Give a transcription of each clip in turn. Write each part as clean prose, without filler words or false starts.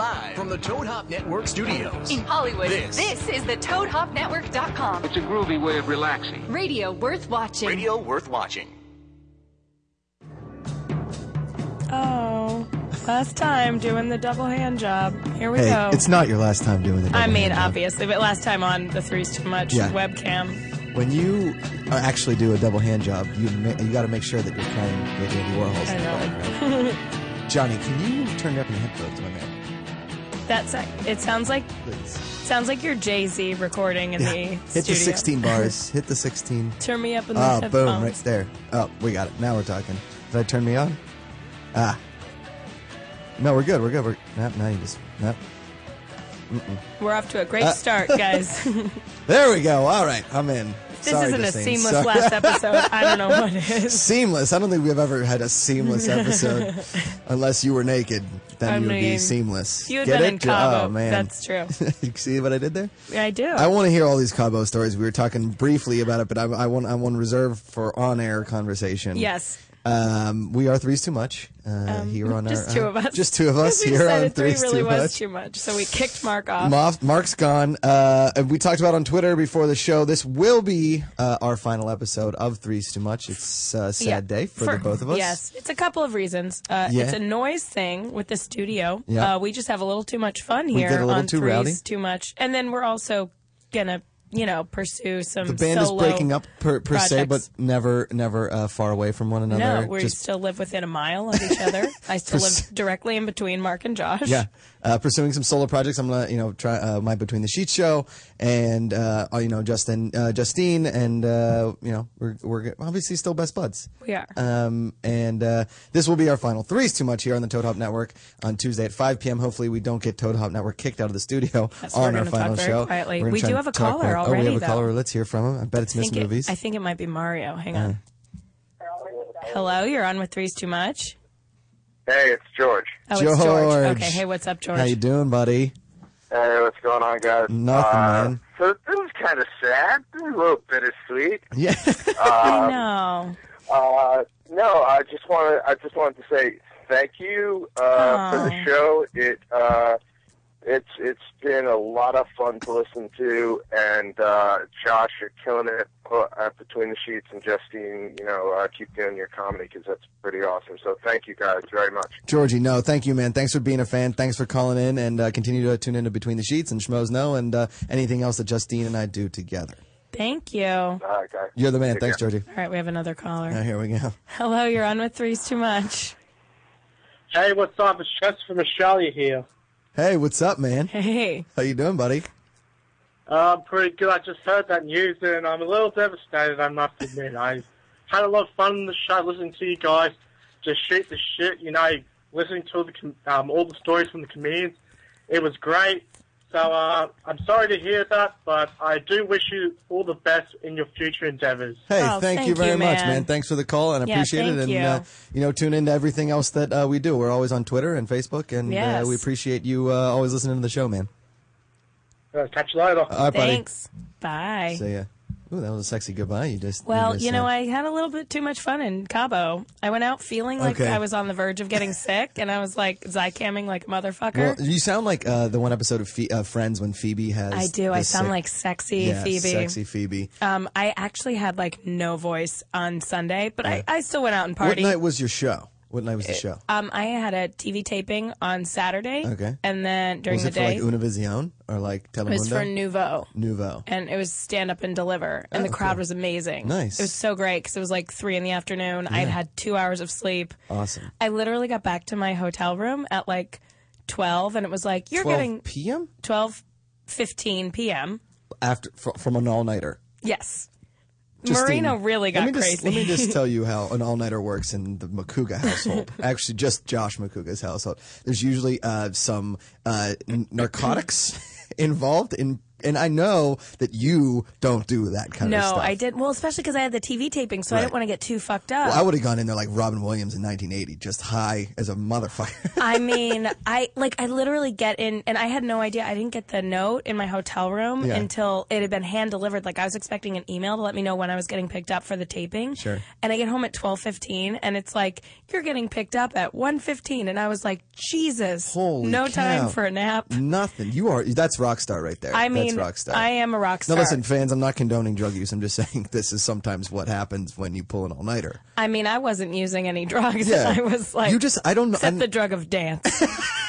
Live from the Toad Hop Network studios. In Hollywood, This is the ToadHopNetwork.com. It's a groovy way of relaxing. Radio worth watching. Radio worth watching. Oh, last time doing the double hand job. Here we go. It's not your last time doing the double I mean, hand job. obviously, but last time on the Three's Too Much webcam. When you actually do a double hand job, you got to make sure that you're playing with Andy Warhol's. I know. Right? Johnny, can you turn up in the headphones, my man? It sounds like you're Jay-Z recording in the Hit studio. the 16 bars. Hit the 16. Turn me up in the headphones. Boom, right there. Oh, we got it. Now we're talking. Did I turn me on? No, we're good. Now you just... No. We're off to a great start, guys. There we go. All right, I'm in. This Sorry, isn't a Justine. seamless Sorry. last episode. I don't know what it is. Seamless. I don't think we've ever had a seamless episode. Unless you were naked, then you would be seamless. If you had Get been it? in Cabo, Oh, man. that's true. You see what I did there? I do. I want to hear all these Cabo stories. We were talking briefly about it, but I want to reserve for on-air conversation. Yes. We are Three's Too Much here on just our... two of us. Just two of us we here on decided three Three's really Too was Much. too much, so we kicked Mark off. Mark's gone. And we talked about on Twitter before the show, this will be our final episode of Three's Too Much. It's a sad day for the both of us. Yes, it's a couple of reasons. It's a noise thing with the studio. Yeah. We just have a little too much fun We here get a little on too Three's rowdy. Too Much. And then we're also going to, pursue some The band is solo breaking up per se, but projects. never far away from one another. No, we still live within a mile of each other. I still live directly in between Mark and Josh. Yeah, pursuing some solo projects. I'm gonna, try my Between the Sheets show, and Justine, and we're obviously still best buds. We are. And this will be our final Three's Too Much here on the Toad Hop Network on Tuesday at 5 p.m. Hopefully, we don't get Toad Hop Network kicked out of the studio Yes, on we're our gonna final talk very show. quietly. We're gonna We try do to have a talk caller quick. Oh, we already, have a though. caller. Let's hear from him. I bet it's Miss Movies. I think it might be Mario. Hang on. Hello, you're on with Three's Too Much. Hey, it's George. Oh, it's George. George. Okay, hey, what's up, George? How you doing, buddy? Hey, what's going on, guys? Nothing, man. So this was kind of sad, a little bittersweet. Yeah. No. No, I just wanted to say thank you for the show. It's been a lot of fun to listen to, and Josh, you're killing it Between the Sheets, and Justine, keep doing your comedy because that's pretty awesome. So thank you guys very much. Georgie, no, thank you, man. Thanks for being a fan. Thanks for calling in, and continue to tune into Between the Sheets and Schmoes Know, and anything else that Justine and I do together. Thank you. All right, guys. You're the man. Take Thanks, care. Georgie. All right, we have another caller. Here we go. Hello, you're on with Three's Too Much. Hey, what's up? It's Chess from Australia here. Hey, what's up, man? Hey. How you doing, buddy? I'm pretty good. I just heard that news, and I'm a little devastated, I must admit. I had a lot of fun on the show, listening to you guys just shoot the shit, listening to all the stories from the comedians. It was great. So I'm sorry to hear that, but I do wish you all the best in your future endeavors. Hey, Oh, thank you very much, man. Thanks for the call, and I Yeah, appreciate it. thank And tune into everything else that we do. We're always on Twitter and Facebook, and Yes. we appreciate you always listening to the show, man. Catch you later. All right, buddy. Thanks. Bye. See ya. Ooh, that was a sexy goodbye. You just Well, said. I had a little bit too much fun in Cabo. I went out feeling like Okay. I was on the verge of getting sick, and I was like Zycamming like a motherfucker. Well, you sound like the one episode of Friends when Phoebe has. I do. I the sound sick- like sexy yeah, Phoebe. Sexy Phoebe. I actually had like no voice on Sunday, but I still went out and What partied. night was your show? What night was the show? I had a TV taping on Saturday. Okay. And then during Was the it for day, like Univision or like Telemundo? it was for Nouveau. Nouveau. And it was stand up and deliver. And the crowd was amazing. Nice. It was so great because it was like 3 p.m. I'd had 2 hours of sleep. Awesome. I literally got back to my hotel room at like 12, and it was like, you're 12 getting p.m. 12:15 p.m. from an all nighter. Yes. Justine, Marino really got crazy. Let me just tell you how an all-nighter works in the Makuga household. Actually, just Josh Makuga's household. There's usually some narcotics involved in And I know that you don't do that kind of stuff. No, I did. Well, especially because I had the TV taping, so I Right. didn't want to get too fucked up. Well, I would have gone in there like Robin Williams in 1980, just high as a motherfucker. I mean, I literally get in, and I had no idea. I didn't get the note in my hotel room Yeah. until it had been hand delivered. Like I was expecting an email to let me know when I was getting picked up for the taping. Sure. And I get home at 12:15, and it's like, you're getting picked up at 1:15, and I was like, Jesus, Holy no cow. time for a nap. Nothing. That's rock star right there. I mean, that's rockstar. I am a rock No, star. listen, fans, I'm not condoning drug use. I'm just saying this is sometimes what happens when you pull an all-nighter. I mean, I wasn't using any drugs. Yeah. I was like, I don't know. except the drug of dance.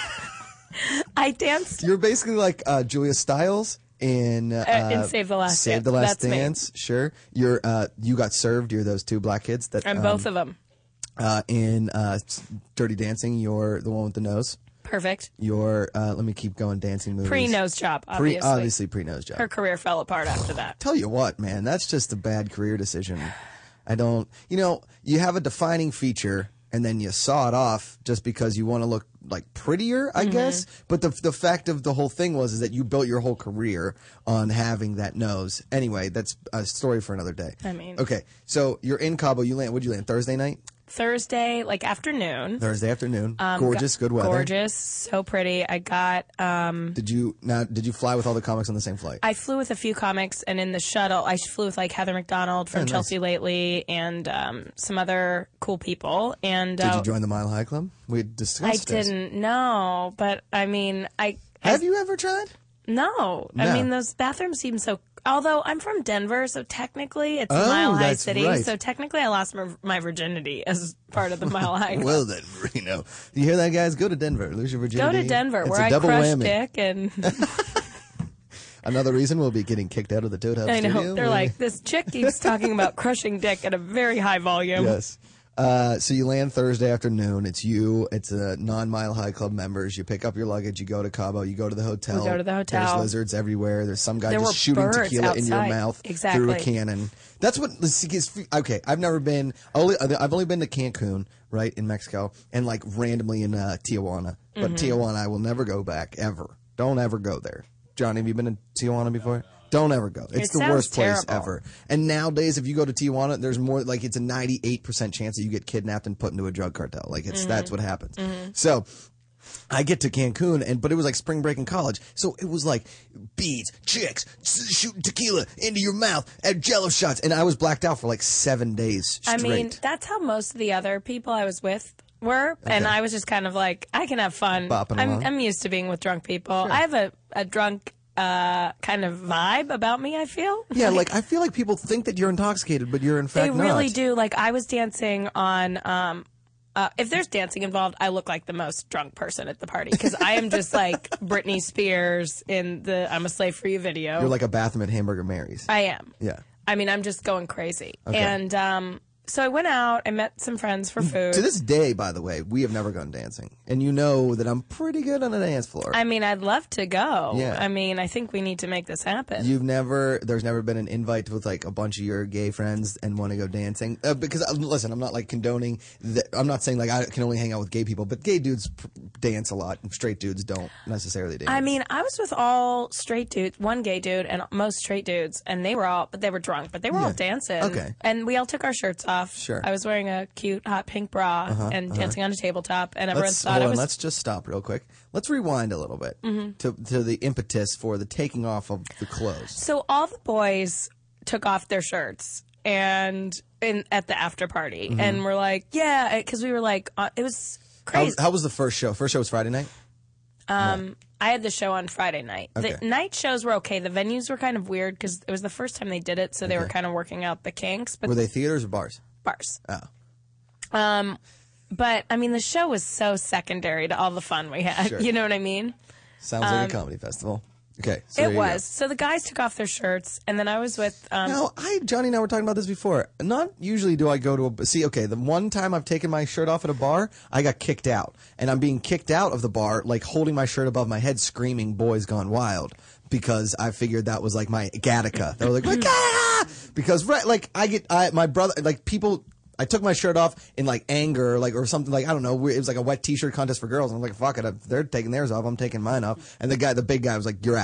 I danced. You're basically like Julia Stiles in Save the Last Save Dance. the Last That's me. Dance. Sure. You got served. You're those two black kids that. And both of them. In Dirty Dancing, you're the one with the nose. Perfect. You're let me keep going. Dancing movies. Pre-nose job, obviously. Obviously pre-nose job. Her career fell apart after that. Tell you what, man, that's just a bad career decision. I don't. You have a defining feature, and then you saw it off just because you want to look like prettier, I guess. But the fact of the whole thing is that you built your whole career on having that nose. Anyway, that's a story for another day. I mean, Okay, so you're in Cabo. Would you land Thursday night? Thursday, like afternoon. Thursday afternoon. Gorgeous, good weather. Gorgeous, so pretty. I got. Did you fly with all the comics on the same flight? I flew with a few comics, and in the shuttle, I flew with like Heather McDonald from nice. Chelsea Lately and some other cool people. And Did you join the Mile High Club? We I discussed this. didn't know, but I mean, Have you ever tried? No. No. I mean, those bathrooms seem so. Although I'm from Denver, so technically it's a Oh, Mile High that's City. right. So technically I lost my virginity as part of the Mile High Club. Well then, you hear that, guys? Go to Denver, lose your virginity. Go to Denver, It's where a I double crushed whammy. dick, and Another reason we'll be getting kicked out of the Toad Hub I know studio. they're like, this chick keeps talking about crushing dick at a very high volume. Yes. So you land Thursday afternoon. It's you. It's a non-Mile High Club members. You pick up your luggage. You go to Cabo. You go to the hotel. We go to the hotel. There's lizards everywhere. There's some guy There just were shooting birds tequila in your outside. mouth Exactly. through a cannon. That's what. Okay, I've never been. I've only been to Cancun, right, in Mexico, and like randomly in Tijuana. But Tijuana, I will never go back ever. Don't ever go there. Johnny, have you been to Tijuana before? Don't ever go. It's It the sounds worst place terrible. ever. And nowadays, if you go to Tijuana, there's more like it's a 98% chance that you get kidnapped and put into a drug cartel. Like that's what happens. So I get to Cancun, but it was like spring break in college. So it was like beads, chicks, shooting tequila into your mouth, and Jello shots, and I was blacked out for like 7 days straight. I mean, that's how most of the other people I was with were, and I was just kind of like, I can have fun. Bopping along. I'm used to being with drunk people. I have a drunk kind of vibe about me, I feel. Yeah, like I feel like people think that you're intoxicated, but you're in fact They really not. do. Like, I was dancing on, if there's dancing involved, I look like the most drunk person at the party because I am just like Britney Spears in the I'm a Slave for You video. You're like a Baphomet Hamburger Mary's. I am. Yeah. I mean, I'm just going crazy. Okay. And so I went out, I met some friends for food. To this day, by the way, we have never gone dancing. And you know that I'm pretty good on a dance floor. I mean, I'd love to go. Yeah. I mean, I think we need to make this happen. There's never been an invite with like a bunch of your gay friends and want to go dancing. Because, listen, I'm not like condoning that. I'm not saying like I can only hang out with gay people, but gay dudes dance a lot and straight dudes don't necessarily dance. I mean, I was with all straight dudes, one gay dude, and most straight dudes, and they were drunk, but they were all dancing. Okay. And we all took our shirts off. Sure. I was wearing a cute, hot pink bra and dancing on a tabletop, and everyone thought I was. Let's just stop real quick. Let's rewind a little bit to the impetus for the taking off of the clothes. So all the boys took off their shirts and at the after party, and we're like, yeah, because we were like, it was crazy. How was the first show? First show was Friday night? I had the show on Friday night. Okay. The night shows were okay. The venues were kind of weird because it was the first time they did it, so they were kind of working out the kinks. But Were they theaters or bars? bars. Oh. But I mean, the show was so secondary to all the fun we had. Sure. You know what I mean? Sounds like a comedy festival. Okay. So there It you was. So the guys took off their shirts, and then I was with. go. Now, Johnny and I were talking about this before. Not usually do I go to a. See, okay, the one time I've taken my shirt off at a bar, I got kicked out. And I'm being kicked out of the bar, like holding my shirt above my head, screaming, "Boys Gone Wild." Because I figured that was like my Gattaca. They were like, Gattaca! Because, right, like, my brother, like, people. I took my shirt off in like anger, like or something like I don't know. It was like a wet T-shirt contest for girls, and I'm like, "Fuck it!" They're taking theirs off. I'm taking mine off. And the big guy, was like, "You're out."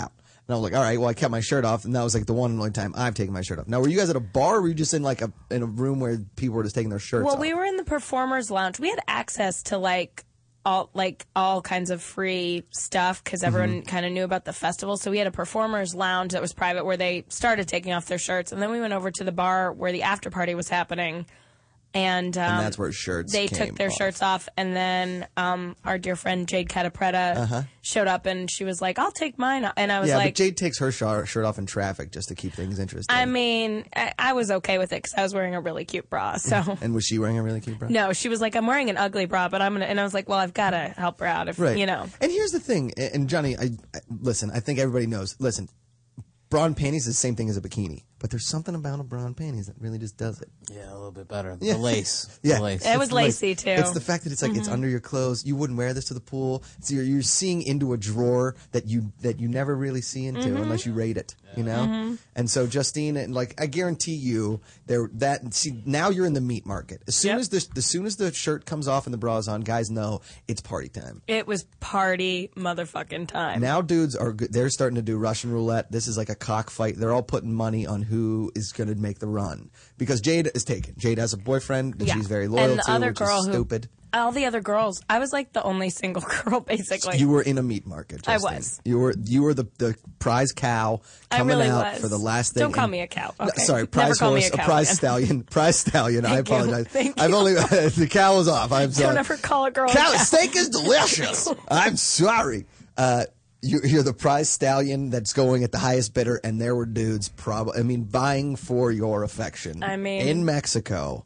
And I was like, all right, well, I kept my shirt off, and that was like the one and only time I've taken my shirt off. Now, were you guys at a bar, or were you just in like in a room where people were just taking their shirts off? Well, we were in the performers lounge. We had access to all kinds of free stuff because everyone kind of knew about the festival. So we had a performers lounge that was private where they started taking off their shirts, and then we went over to the bar where the after party was happening. And that's where shirts they came took their off. shirts off, and then our dear friend Jade Catapretta showed up, and she was like, "I'll take mine," and I was Yeah, like, but Jade takes her shirt off in traffic just to keep things interesting. I mean, I was okay with it because I was wearing a really cute bra. So And was she wearing a really cute bra? no, she was like, "I'm wearing an ugly bra, but I'm gonna," and I was like, "Well, I've got to help her out if Right. you know." And here's the thing, and Johnny, listen, I think everybody knows. Listen, bra and panties is the same thing as a bikini, but there's something about a bra and panties that really just does it. Yeah, a little bit better. Yeah. The lace. Yeah. The lace. It was It's like- lacy too. It's the fact that it's like it's under your clothes. You wouldn't wear this to the pool. So you're seeing into a drawer that you never really see into unless you raid it. You know. And so Justine, and like I guarantee you, now you're in the meat market. As soon as the shirt comes off and the bra's on, guys know it's party time. It was party motherfucking time. Now dudes are good. They're starting to do Russian roulette. This is like a cockfight. They're all putting money on who is going to make the run because Jade is taken. Jade has a boyfriend that she's very loyal and the to, other which girl is who, stupid. all the other girls, I was like the only single girl basically. You were in a meat market, I Justine. was. You were the prize cow I coming really out was. for the last thing. Don't call me a cow. No, Okay. sorry, Never prize call me horse, a cow prize again. stallion, prize stallion. I Thank you. apologize. Thank I've you. only the cow was off. I'm sorry. Don't ever call a girl a Cow cow. steak is delicious. I'm sorry. You're the prize stallion that's going at the highest bidder, and there were dudes buying for your affection. I mean- in Mexico,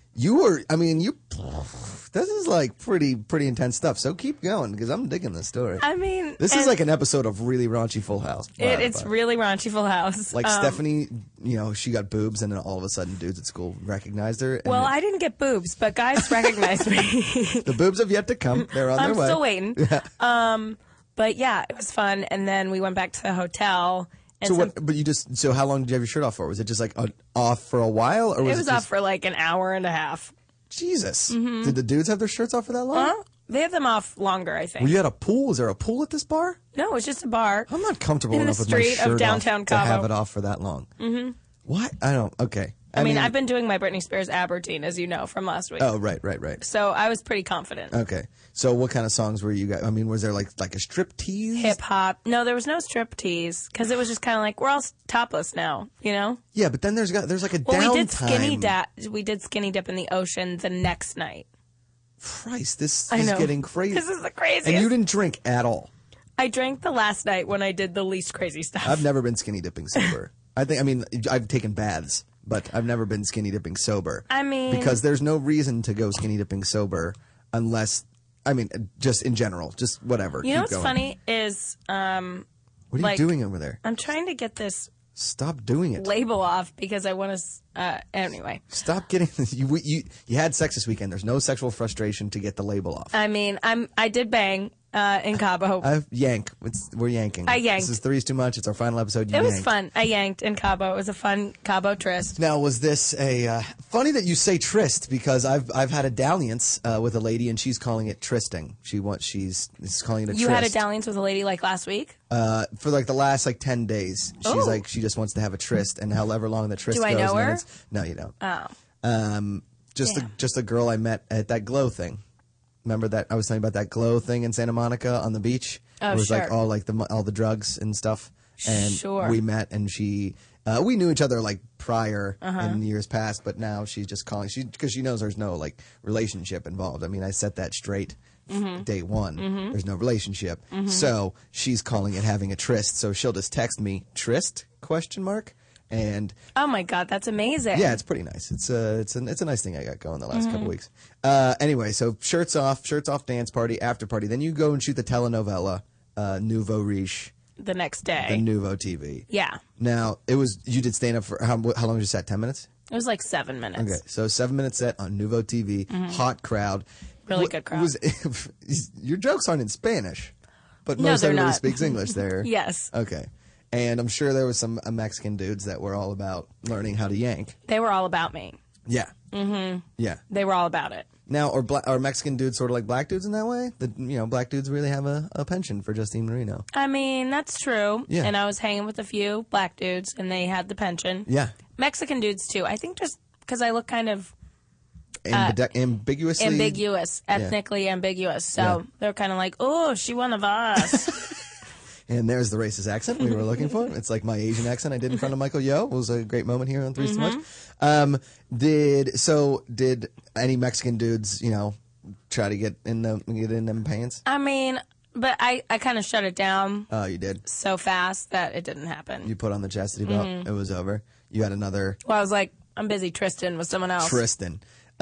this is like pretty intense stuff. So keep going because I'm digging this story. I mean, This is like an episode of really raunchy Full House. it's really raunchy Full House. like Stephanie, she got boobs, and then all of a sudden, dudes at school recognized her. And Well, I didn't get boobs, but guys recognized me. the boobs have yet to come. They're on I'm their way. still waiting. But yeah, it was fun. And then we went back to the hotel. And So what? But so how long did you have your shirt off for? Was it just like off for a while, or was it was just, off for like an hour and a half. Jesus? Did the dudes have their shirts off for that long? Huh? They have them off longer, I think. Were you at a pool? Is there a pool at this bar? No, it was just a bar. I'm not comfortable In the enough with my street of shirt downtown off to have Cabo. it off for that long. Mm-hmm. What? I don't. Okay. I mean, I've been doing my Britney Spears ab routine, as you know, from last week. Oh, right. So I was pretty confident. Okay. So what kind of songs were you guys? I mean, was there like a strip tease? Hip hop. No, there was no strip tease because it was just kind of like we're all topless now, you know. Yeah, but then there's like a Well, downtime. we did skinny dip in the ocean the next night. Christ, this I is know. getting crazy. This is the craziest. And you didn't drink at all. I drank the last night when I did the least crazy stuff. I've never been skinny dipping sober. I've taken baths, but I've never been skinny dipping sober. I mean- because there's no reason to go skinny dipping sober unless, just in general, just whatever. You know Keep what's going. funny is What are like- you doing over there? I'm trying to get this Stop doing it. label off because I want to. Anyway, Stop getting you had sex this weekend. There's no sexual frustration to get the label off. I mean, I did bang in Cabo. We're yanking. I yanked. This is Three's Too Much. It's our final episode. You It was yanked. fun. I yanked in Cabo. It was a fun Cabo tryst. Now, was this funny that you say tryst because I've had a dalliance with a lady and she's calling it trysting. She's calling it a tryst. You had a dalliance with a lady like last week. For like the last 10 days. She's Oh. like she just wants to have a tryst, and however long the tryst Do I goes. know and then her? No, you don't. Oh, Just a girl I met at that Glow thing. Remember that I was telling you about that Glow thing in Santa Monica on the beach? Oh, it was like sure. all the drugs and stuff. And Sure. we met, and she we knew each other like prior Uh-huh. in years past, but now she's just calling because she knows there's no like relationship involved. I mean, I set that straight. Mm-hmm. Day one, there's no relationship, so she's calling it having a tryst. So she'll just text me tryst ? And oh my God, that's amazing. yeah, it's pretty nice. It's a nice thing I got going the last Mm-hmm. couple weeks. Anyway, so shirts off, dance party, after party. Then you go and shoot the telenovela, Nouveau Riche, the next day. the Nouveau TV. Yeah, Now you did stand up for how long did you set? 10 minutes. it was like 7 minutes. Okay, so 7-minute set on Nouveau TV, hot crowd, Really good crowd. Your jokes aren't in Spanish, but No, most they're everybody not. speaks English there. Yes, Okay. And I'm sure there was some Mexican dudes that were all about learning how to yank. they were all about me. Yeah. Mm-hmm. Yeah. They were all about it. Now, are Mexican dudes sort of like black dudes in that way? That, you know, black dudes really have a penchant for Justine Marino. I mean, that's true. Yeah. And I was hanging with a few black dudes, and they had the pension. Yeah. Mexican dudes, too. I think just because I look kind of Ambiguously? ethnically ambiguous. So Yeah. they're kind of like, oh, she one of us. And there's the racist accent we were looking for. It's like my Asian accent I did in front of Michael Yo. It was a great moment here on Three's Too Much. Did any Mexican dudes, you know, try to get in them pants? I mean, but I kind of shut it down Oh, you did. so fast that it didn't happen. You put on the chastity belt. It was over. You had another Well, I was like, I'm busy Tristan with someone else. Tristan,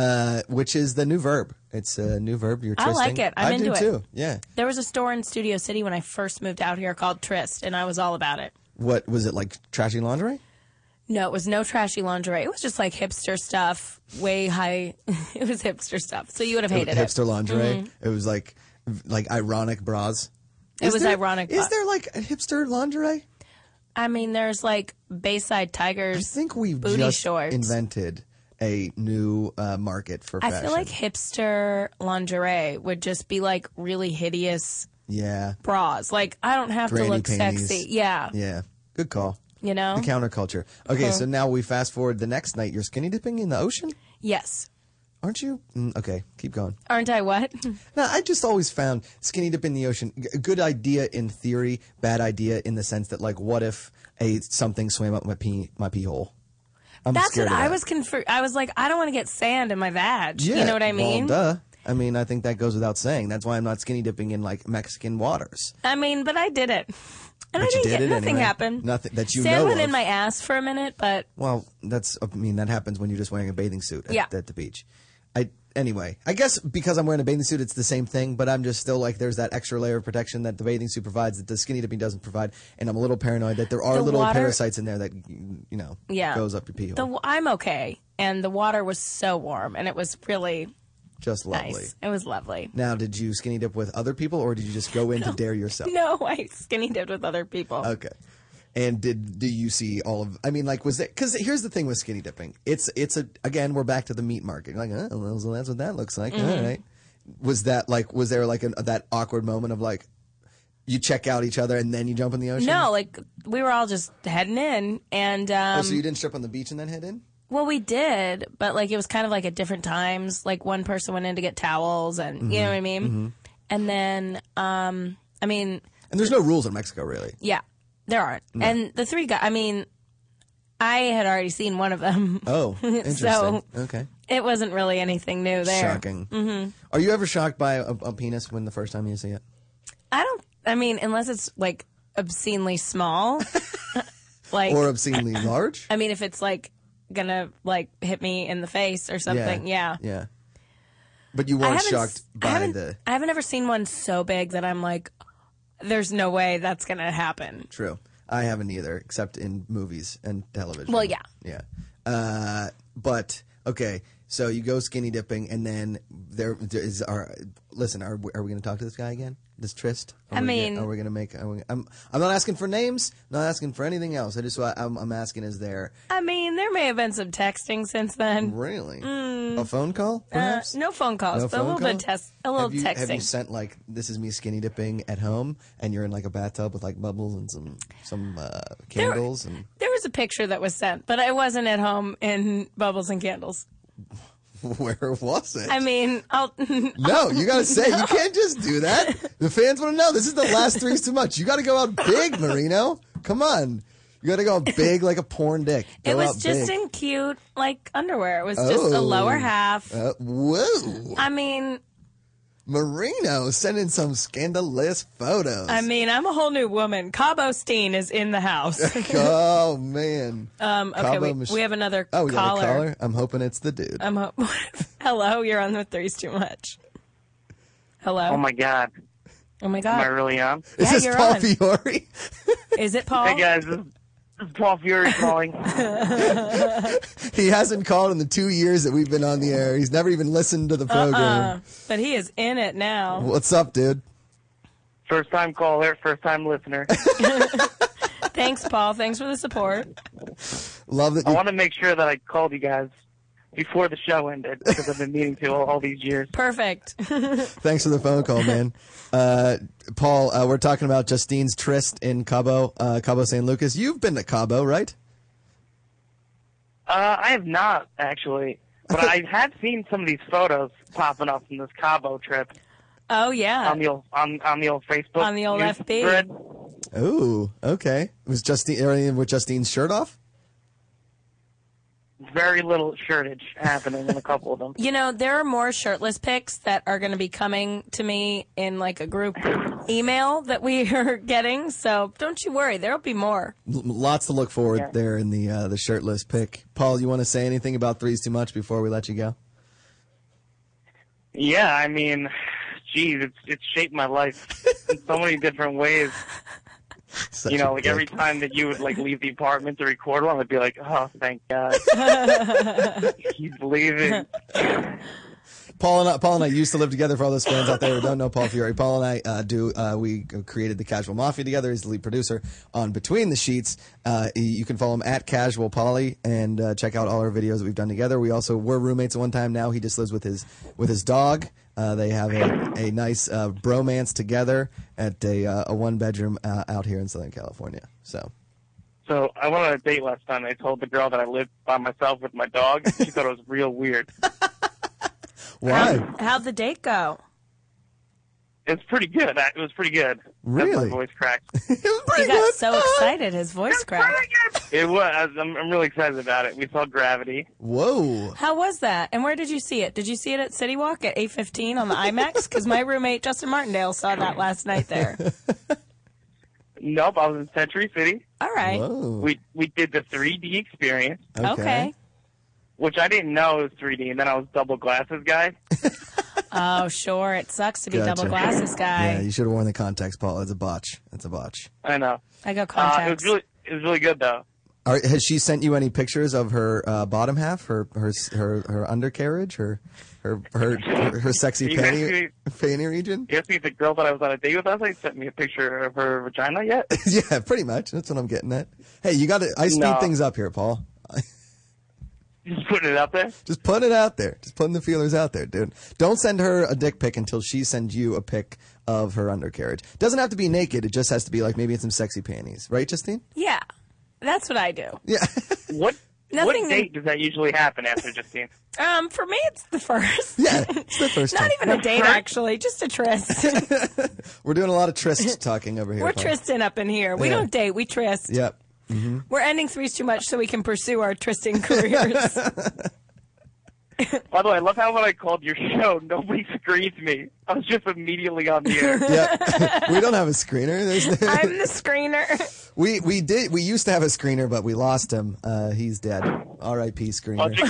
which is the new verb. It's a new verb. You're I tristing. like it. I'm I into do it. too. Yeah. There was a store in Studio City when I first moved out here called Trist, and I was all about it. What was it, like trashy lingerie? No, it was no trashy lingerie. It was just like hipster stuff, way high. It was hipster stuff. So you would have hated Hipster it. lingerie. It was like ironic bras. It was ironic. Is there like a hipster lingerie? I mean, there's like Bayside Tigers. I think we've booty just shorts. invented a new market for fashion. I feel like hipster lingerie would just be like really hideous yeah, bras. Like, I don't have to Granny look panties. sexy. Yeah. yeah, good call. You know? The counterculture. Okay, so now we fast forward the next night. You're skinny dipping in the ocean, Yes. aren't you? Okay, keep going. Aren't I what? No, I just always found skinny dip in the ocean a good idea in theory, bad idea in the sense that, like, what if something swam up my pee hole? I'm That's scared what of I that. was confused. I was like, I don't want to get sand in my vag. Yeah, You know what I mean? Well, duh. I mean, I think that goes without saying. That's why I'm not skinny dipping in like Mexican waters. I mean, but I did it. And But I you didn't did get it nothing anyway. happened. Nothing that you Sand know went of. in my ass for a minute, but Well, that happens when you're just wearing a bathing suit Yeah. at the beach. Anyway, I guess because I'm wearing a bathing suit, it's the same thing, but I'm just still like, there's that extra layer of protection that the bathing suit provides that the skinny dipping doesn't provide, and I'm a little paranoid that there are The little water- parasites in there that, you know, yeah, goes up your pee hole. I'm okay, and the water was so warm, and it was really Just lovely. nice. It was lovely. Now, did you skinny dip with other people, or did you just go in to dare yourself? No, I skinny dipped with other people. Okay. And do you see all of? I mean, like, was it? Because here's the thing with skinny dipping. It's again, we're back to the meat market. Like, well, so that's what that looks like. Mm-hmm. All right. Was there like that awkward moment of like, you check out each other and then you jump in the ocean? No, like we were all just heading in, and So you didn't strip on the beach and then head in? well, we did, but like it was kind of like at different times. Like one person went in to get towels, and you know what I mean. And then, I mean, And there's no rules in Mexico, really. yeah, there aren't. And the three guys, I mean, I had already seen one of them. Oh, interesting. So- Okay. It wasn't really anything new there. Shocking. Mm-hmm. Are you ever shocked by a penis when the first time you see it? I mean, unless it's like obscenely small. Like, Or obscenely large? I mean, if it's like gonna like hit me in the face or something, yeah. Yeah. But you I weren't haven't shocked s- by I haven't ever seen one so big that I'm like, there's no way that's gonna happen. True. I haven't either, except in movies and television. Well, yeah. Yeah. But, okay, so you go skinny dipping, and then listen, are we going to talk to this guy again? This Trist? I mean- Are we going to make, I'm not asking for names, not asking for anything else. I'm asking, is there, I mean, there may have been some texting since then. really? A phone call, perhaps? No phone calls, No but phone a little call? bit a little texting. Have you sent, like, this is me skinny dipping at home, and you're in, like, a bathtub with, like, bubbles and some candles? And There was a picture that was sent, but I wasn't at home in bubbles and candles. where was it? I mean, No, you gotta say, you can't just do that. The fans want to know. This is the last Three's Too Much. You gotta go out big, Marino. Come on. You gotta go out big like a porn dick. Go it was out just big. in cute, like, underwear. It was just a lower half. Whoa. I mean, Marino sending some scandalous photos. I'm a whole new woman. Cabo Steen is in the house. Oh, man. Okay, Cabo we have another Oh, we got a caller. caller? I'm hoping it's the dude. Hello, you're on the Three's Too Much. Hello. Oh my God. Oh my Am I God. really on? Is yeah, this you're Paul on. Fiore? Is it Paul? Hey guys, this is Paul Fury calling. He hasn't called in the 2 years that we've been on the air. He's never even listened to the program. But he is in it now. What's up, dude? First time caller, first time listener. Thanks, Paul. Thanks for the support. Love that I you want to make sure that I called you guys before the show ended because I've been meaning to all these years. Perfect. Thanks for the phone call, man. Paul, we're talking about Justine's tryst in Cabo San Lucas. You've been to Cabo, right? I have not, actually. But I have seen some of these photos popping up from this Cabo trip Oh, yeah. on the old Facebook. On the old news FB. thread. Ooh, okay. Was Justine anything with Justine's shirt off? Very little shirtage happening in a couple of them. You know, there are more shirtless pics that are going to be coming to me in like a group email that we are getting. So don't you worry, there'll be more. Lots to look forward there in the shirtless pic. Paul, you want to say anything about Three's Too Much before we let you go? Yeah, I mean, geez, it's shaped my life in so many different ways. Such You know, a like every dick. time that you would like leave the apartment to record one, I'd be like, oh, thank God. He's leaving. Paul and I used to live together. For all those fans out there who don't know Paul Fiore, Paul and I we created the Casual Mafia together. He's the lead producer on Between the Sheets. You can follow him at Casual Polly and check out all our videos that we've done together. We also were roommates at one time. Now he just lives with his dog. They have a nice bromance together at a one-bedroom out here in Southern California. So I went on a date last time. I told the girl that I lived by myself with my dog. She thought it was real weird. why? How'd the date go? It's pretty good. It was pretty good. Really? My voice cracked. It was pretty He got good. so excited, his voice cracked. It was. I'm really excited about it. We saw Gravity. Whoa. How was that? And where did you see it? Did you see it at City Walk at 8:15 on the IMAX? Because my roommate Justin Martindale saw that last night there. Nope, I was in Century City. All right. Whoa. We did the 3D experience, Okay. which I didn't know it was 3D, and then I was double glasses guy. Oh, sure. It sucks to be Gotcha. double glasses guy. Yeah, you should have worn the contacts, Paul. That's a botch. That's a botch. I know. I go It contacts. was really good though. Has she sent you any pictures of her bottom half, her undercarriage, her sexy You fanny region? You asked me if the girl that I was on a date with last night sent me a picture of her vagina yet? Yeah, pretty much. That's what I'm getting at. Hey, you got to. I speed No. things up here, Paul. Just putting it out there. Just put it out there. Just putting the feelers out there, dude. Don't send her a dick pic until she sends you a pic of her undercarriage. Doesn't have to be naked. It just has to be like maybe it's some sexy panties, right, Justine? Yeah. That's what I do. Yeah. What Nothing- date does that usually happen after, Justine? For me, it's the first. Yeah, it's the first Not time. even a date, actually. Just a tryst. We're doing a lot of tryst talking over here. We're Paul. trysting up in here. We Yeah. don't date. We tryst. Yep. We're ending Three's Too Much so we can pursue our trysting careers. By the way, I love how when I called your show, nobody screens me. I was just immediately on the air. Yep. We don't have a screener. I'm the screener. We used to have a screener, but we lost him. He's dead. R.I.P. screener. Budget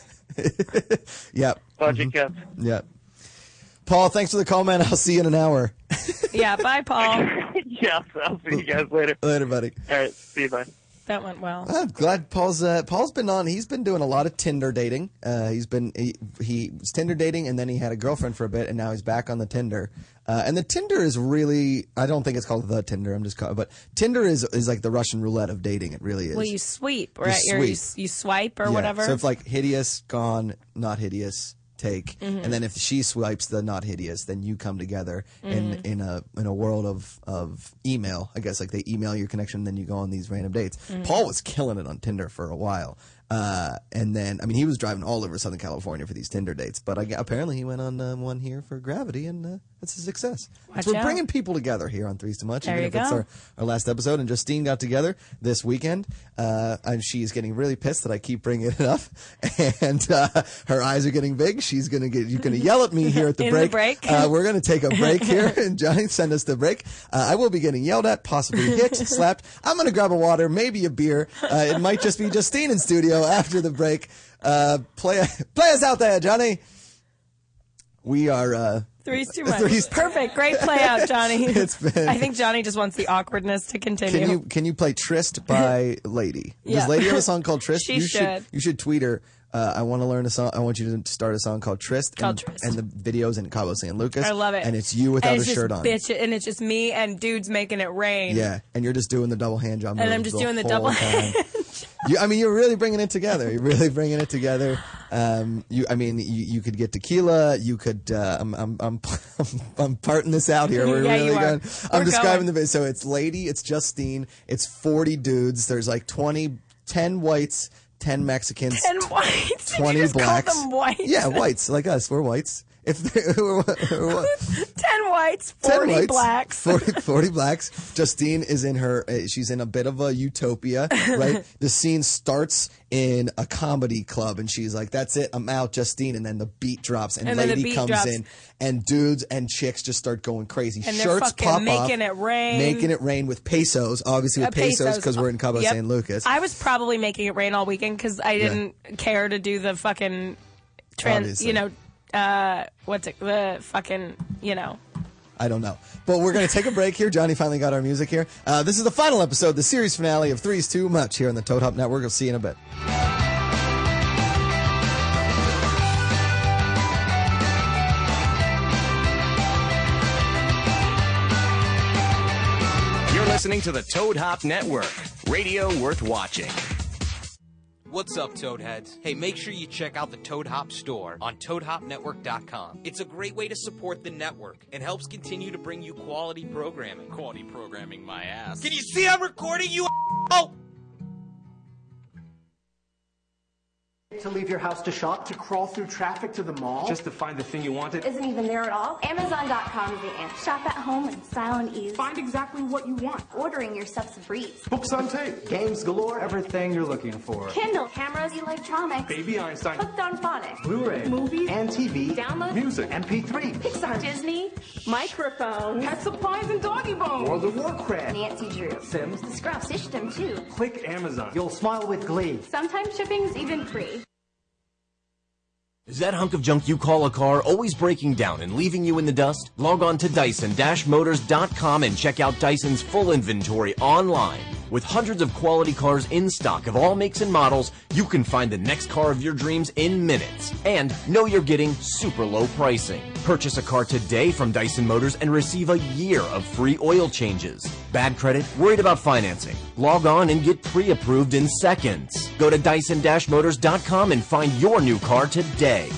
cuts. Yep. Budget cuts. Yep. Paul, thanks for the call, man. I'll see you in an hour. Yeah, bye, Paul. Yeah, I'll see you guys later. Later, buddy. All right, see you, bye. That went well. I'm glad Paul's been on. He's been doing a lot of Tinder dating. He was Tinder dating, and then he had a girlfriend for a bit, and now he's back on the Tinder. And the Tinder is really, I don't think it's called the Tinder. But Tinder is like the Russian roulette of dating. It really is. Well, you sweep, right? You You swipe or Yeah. whatever. So if like hideous, gone, not hideous, take, and then if she swipes the not hideous, then you come together in a world of email. I guess like they email your connection, then you go on these random dates. Paul was killing it on Tinder for a while. And then, I mean, he was driving all over Southern California for these Tinder dates, but apparently he went on one here for Gravity, and that's a success. Watch We're out. bringing people together here on Three's Too Much. There even you if it's go. our last episode, and Justine got together this weekend, and she's getting really pissed that I keep bringing it up, and her eyes are getting big. You're gonna yell at me here at the In the break. break. We're gonna take a break here, and Johnny send us the break. I will be getting yelled at, possibly hit, slapped. I'm gonna grab a water, maybe a beer. It might just be Justine in studio after the break. Play us out there, Johnny. We are Three's Too Much. Three's- Perfect. Great play out, Johnny. It's been- I think Johnny just wants the awkwardness to continue. Can you play Tryst by Lady? Yeah. Does Lady have a song called Tryst? She you should. You should tweet her. I want to learn a song. I want you to start a song called Tryst. Called Tryst. And the video's in Cabo San Lucas. I love it. And it's you without and a it's just shirt on. and it's just me and dudes making it rain. Yeah, and you're just doing the double hand job. And I'm moves just doing the whole double time. hand. You're really bringing it together. You're really bringing it together. You could get tequila. You could. I'm parting this out here. We're Yeah, really you are. going. I'm We're describing going. the. So it's Lady. It's Justine. It's 40 dudes. There's like 10 whites, 10 Mexicans, 10 whites. 20 Did you just blacks. call them whites? Yeah, whites like us. We're whites. If 10 whites, 40 blacks. 40 blacks. Justine is in her. She's in a bit of a utopia, right? The scene starts in a comedy club, and she's like, "That's it, I'm out, Justine." And then the beat drops, and And then the Lady beat comes drops. in, and dudes and chicks just start going crazy. And they're Shirts fucking pop making off, it rain. making it rain with pesos, obviously with pesos because we're in Cabo Yep. San Lucas. I was probably making it rain all weekend because I didn't care to do the fucking Obviously. what's it? The fucking, I don't know. But we're going to take a break here. Johnny finally got our music here. This is the final episode, the series finale of Three's Too Much here on the Toad Hop Network. We'll see you in a bit. You're listening to the Toad Hop Network, radio worth watching. What's up, Toadheads? Hey, make sure you check out the Toad Hop store on ToadHopNetwork.com. It's a great way to support the network and helps continue to bring you quality programming. Quality programming, my ass. Can you see I'm recording you? Oh! To leave your house to shop, to crawl through traffic to the mall, just to find the thing you wanted. Isn't even there at all. Amazon.com is the answer. Shop at home in style and ease. Find exactly what you want. Ordering your stuff's a breeze. Books on tape, games galore, everything you're looking for. Kindle, cameras, electronics. Baby Einstein. Hooked on phonics. Blu-ray, movies, and TV. download, music, MP3, Pixar, Disney, microphones, pet supplies and doggy bones. World of Warcraft, Nancy Drew, Sims, the Scruff System too. Click Amazon. You'll smile with glee. Sometimes shipping's even free. Is that hunk of junk you call a car always breaking down and leaving you in the dust? Log on to Dyson-Motors.com and check out Dyson's full inventory online. With hundreds of quality cars in stock of all makes and models, you can find the next car of your dreams in minutes. And know you're getting super low pricing. Purchase a car today from Dyson Motors and receive a year of free oil changes. Bad credit? Worried about financing? Log on and get pre-approved in seconds. Go to Dyson-Motors.com and find your new car today.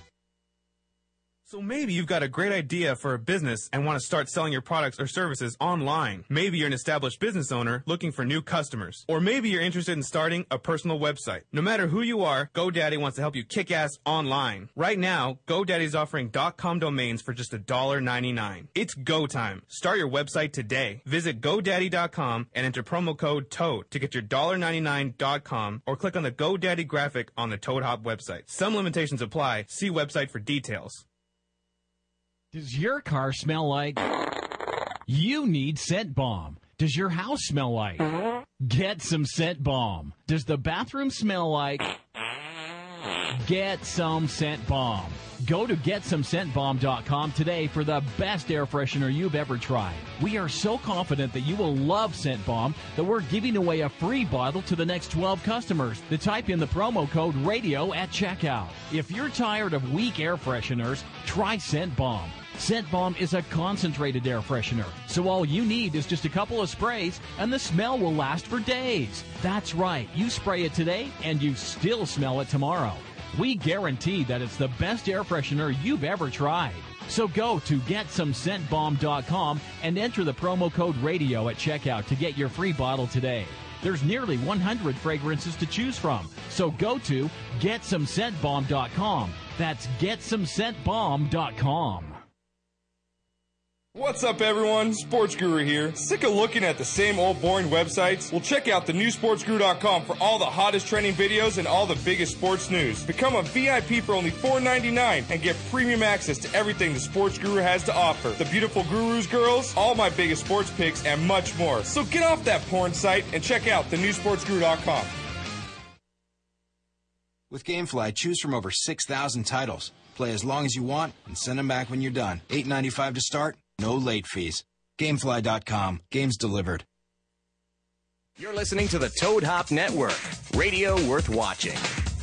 So maybe you've got a great idea for a business and want to start selling your products or services online. Maybe you're an established business owner looking for new customers. Or maybe you're interested in starting a personal website. No matter who you are, GoDaddy wants to help you kick ass online. Right now, GoDaddy is offering .com domains for just $1.99. It's go time. Start your website today. Visit GoDaddy.com and enter promo code TOAD to get your $1.99 .com or click on the GoDaddy graphic on the Toad Hop website. Some limitations apply. See website for details. Does your car smell like? You need Scent Bomb. Does your house smell like? Get some Scent Bomb. Does the bathroom smell like? Get some Scent Bomb. Go to GetSomeScentBomb.com today for the best air freshener you've ever tried. We are so confident that you will love Scent Bomb that we're giving away a free bottle to the next 12 customers that type in the promo code RADIO at checkout. If you're tired of weak air fresheners, try Scent Bomb. Scent Bomb is a concentrated air freshener, so all you need is just a couple of sprays and the smell will last for days. That's right, you spray it today and you still smell it tomorrow. We guarantee that it's the best air freshener you've ever tried. So go to GetSomeScentBomb.com and enter the promo code RADIO at checkout to get your free bottle today. There's nearly 100 fragrances to choose from, so go to GetSomeScentBomb.com. That's GetSomeScentBomb.com. What's up, everyone? Sports Guru here. Sick of looking at the same old boring websites? Well, check out thenewsportsguru.com for all the hottest trending videos and all the biggest sports news. Become a VIP for only $4.99 and get premium access to everything the Sports Guru has to offer. The beautiful gurus, girls, all my biggest sports picks, and much more. So get off that porn site and check out thenewsportsguru.com. With GameFly, choose from over 6,000 titles. Play as long as you want and send them back when you're done. $8.95 to start. No late fees. Gamefly.com. Games delivered. You're listening to the Toad Hop Network, radio worth watching.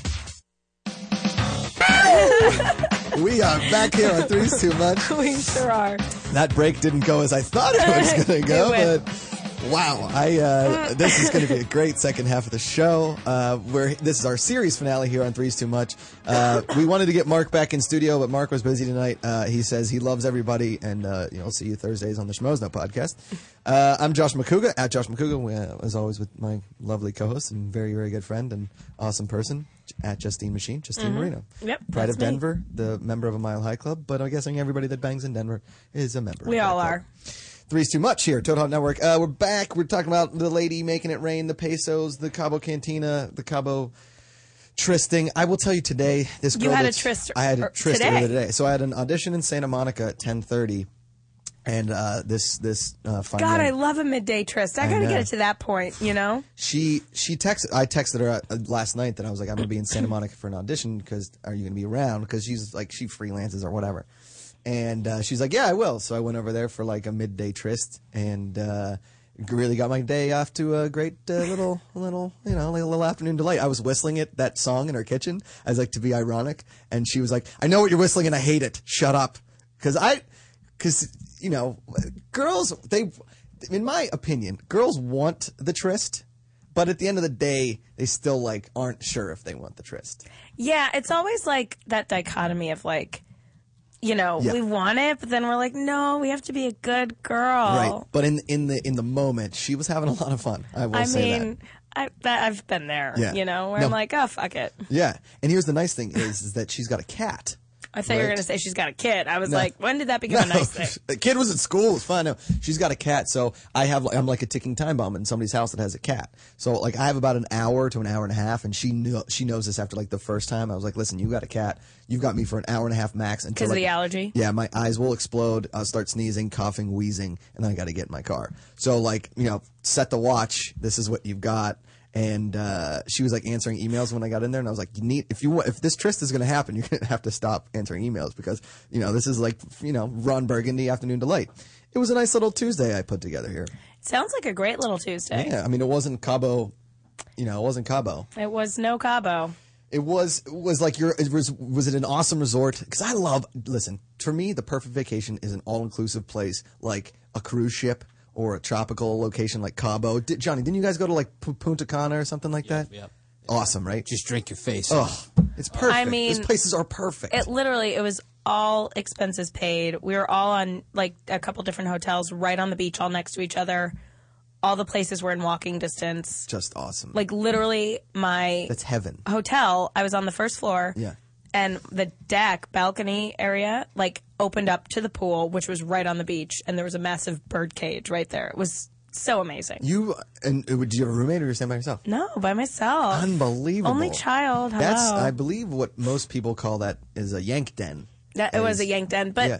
We are back here on Three's Too Much. We sure are. That break didn't go as I thought it was going to go, but Wow, this is going to be a great second half of the show. This is our series finale here on Three's Too Much. We wanted to get Mark back in studio, but Mark was busy tonight. He says he loves everybody, and see you Thursdays on the Schmoes podcast. I'm Josh McCouga, at Josh McCouga, as always with my lovely co-host and very, very good friend and awesome person, at Justine Machine, Justine Marino. Yep, Pride that's of Denver, the member of a Mile High Club, but I'm guessing everybody that bangs in Denver is a member. We all are. Three's Too Much here, Toad Hop Network. We're back. We're talking about the lady making it rain, the pesos, the Cabo Cantina, the Cabo Tristing. I will tell you today, this girl. You had a tryst. I had a tryst today. today. So I had an audition in Santa Monica at 10:30, and this fine God, young- I love a midday tryst. I gotta know. get it to that point, you know. She texted. I texted her last night that I was like, I'm gonna be in Santa Monica for an audition. Because are you gonna be around? Because she's like, she freelances or whatever. And she's like, yeah, I will. So I went over there for like a midday tryst, and really got my day off to a great little afternoon delight. I was whistling that song in her kitchen as like to be ironic, and she was like, I know what you're whistling and I hate it. Shut up. Because girls, in my opinion, girls want the tryst, but at the end of the day, they still like aren't sure if they want the tryst. Yeah, it's always like that dichotomy of like, we want it, but then we're like, no, we have to be a good girl. Right. But in the moment, she was having a lot of fun. I will say that. I've been there, Yeah. where No. I'm like, oh, fuck it. Yeah. And here's the nice thing is that she's got a cat. I thought you were Right. going to say she's got a kid. I was No. like, when did that become a nice thing? The kid was at school. It was fun. No, she's got a cat. So I'm like a ticking time bomb in somebody's house that has a cat. So like I have about an hour to an hour and a half, and she knows this after like the first time. I was like, listen, you got a cat. You've got me for an hour and a half max. Because of the allergy? Yeah, my eyes will explode. I'll start sneezing, coughing, wheezing, and then I got to get in my car. So like, set the watch. This is what you've got. And she was like answering emails when I got in there, and I was like, if this tryst is going to happen, you're going to have to stop answering emails because this is like Ron Burgundy Afternoon Delight. It was a nice little Tuesday I put together here. Sounds like a great little Tuesday. Yeah, I mean it wasn't Cabo, it wasn't Cabo. It was no Cabo. It was like was it an awesome resort? Because listen, for me the perfect vacation is an all inclusive place like a cruise ship. Or a tropical location like Cabo. Johnny, didn't you guys go to like Punta Cana or something like that? Yep. Awesome, right? Just drink your face. Oh, it's perfect. I mean, these places are perfect. It was all expenses paid. We were all on like a couple different hotels right on the beach, all next to each other. All the places were in walking distance. Just awesome. Like literally That's heaven. Hotel, I was on the first floor. Yeah. And the deck, balcony area, like opened up to the pool, which was right on the beach. And there was a massive bird cage right there. It was so amazing. Did you have a roommate or you stay by yourself? No, by myself. Unbelievable. Only child. Hello. That's, I believe, what most people call that is a yank den. It was a yank den. But,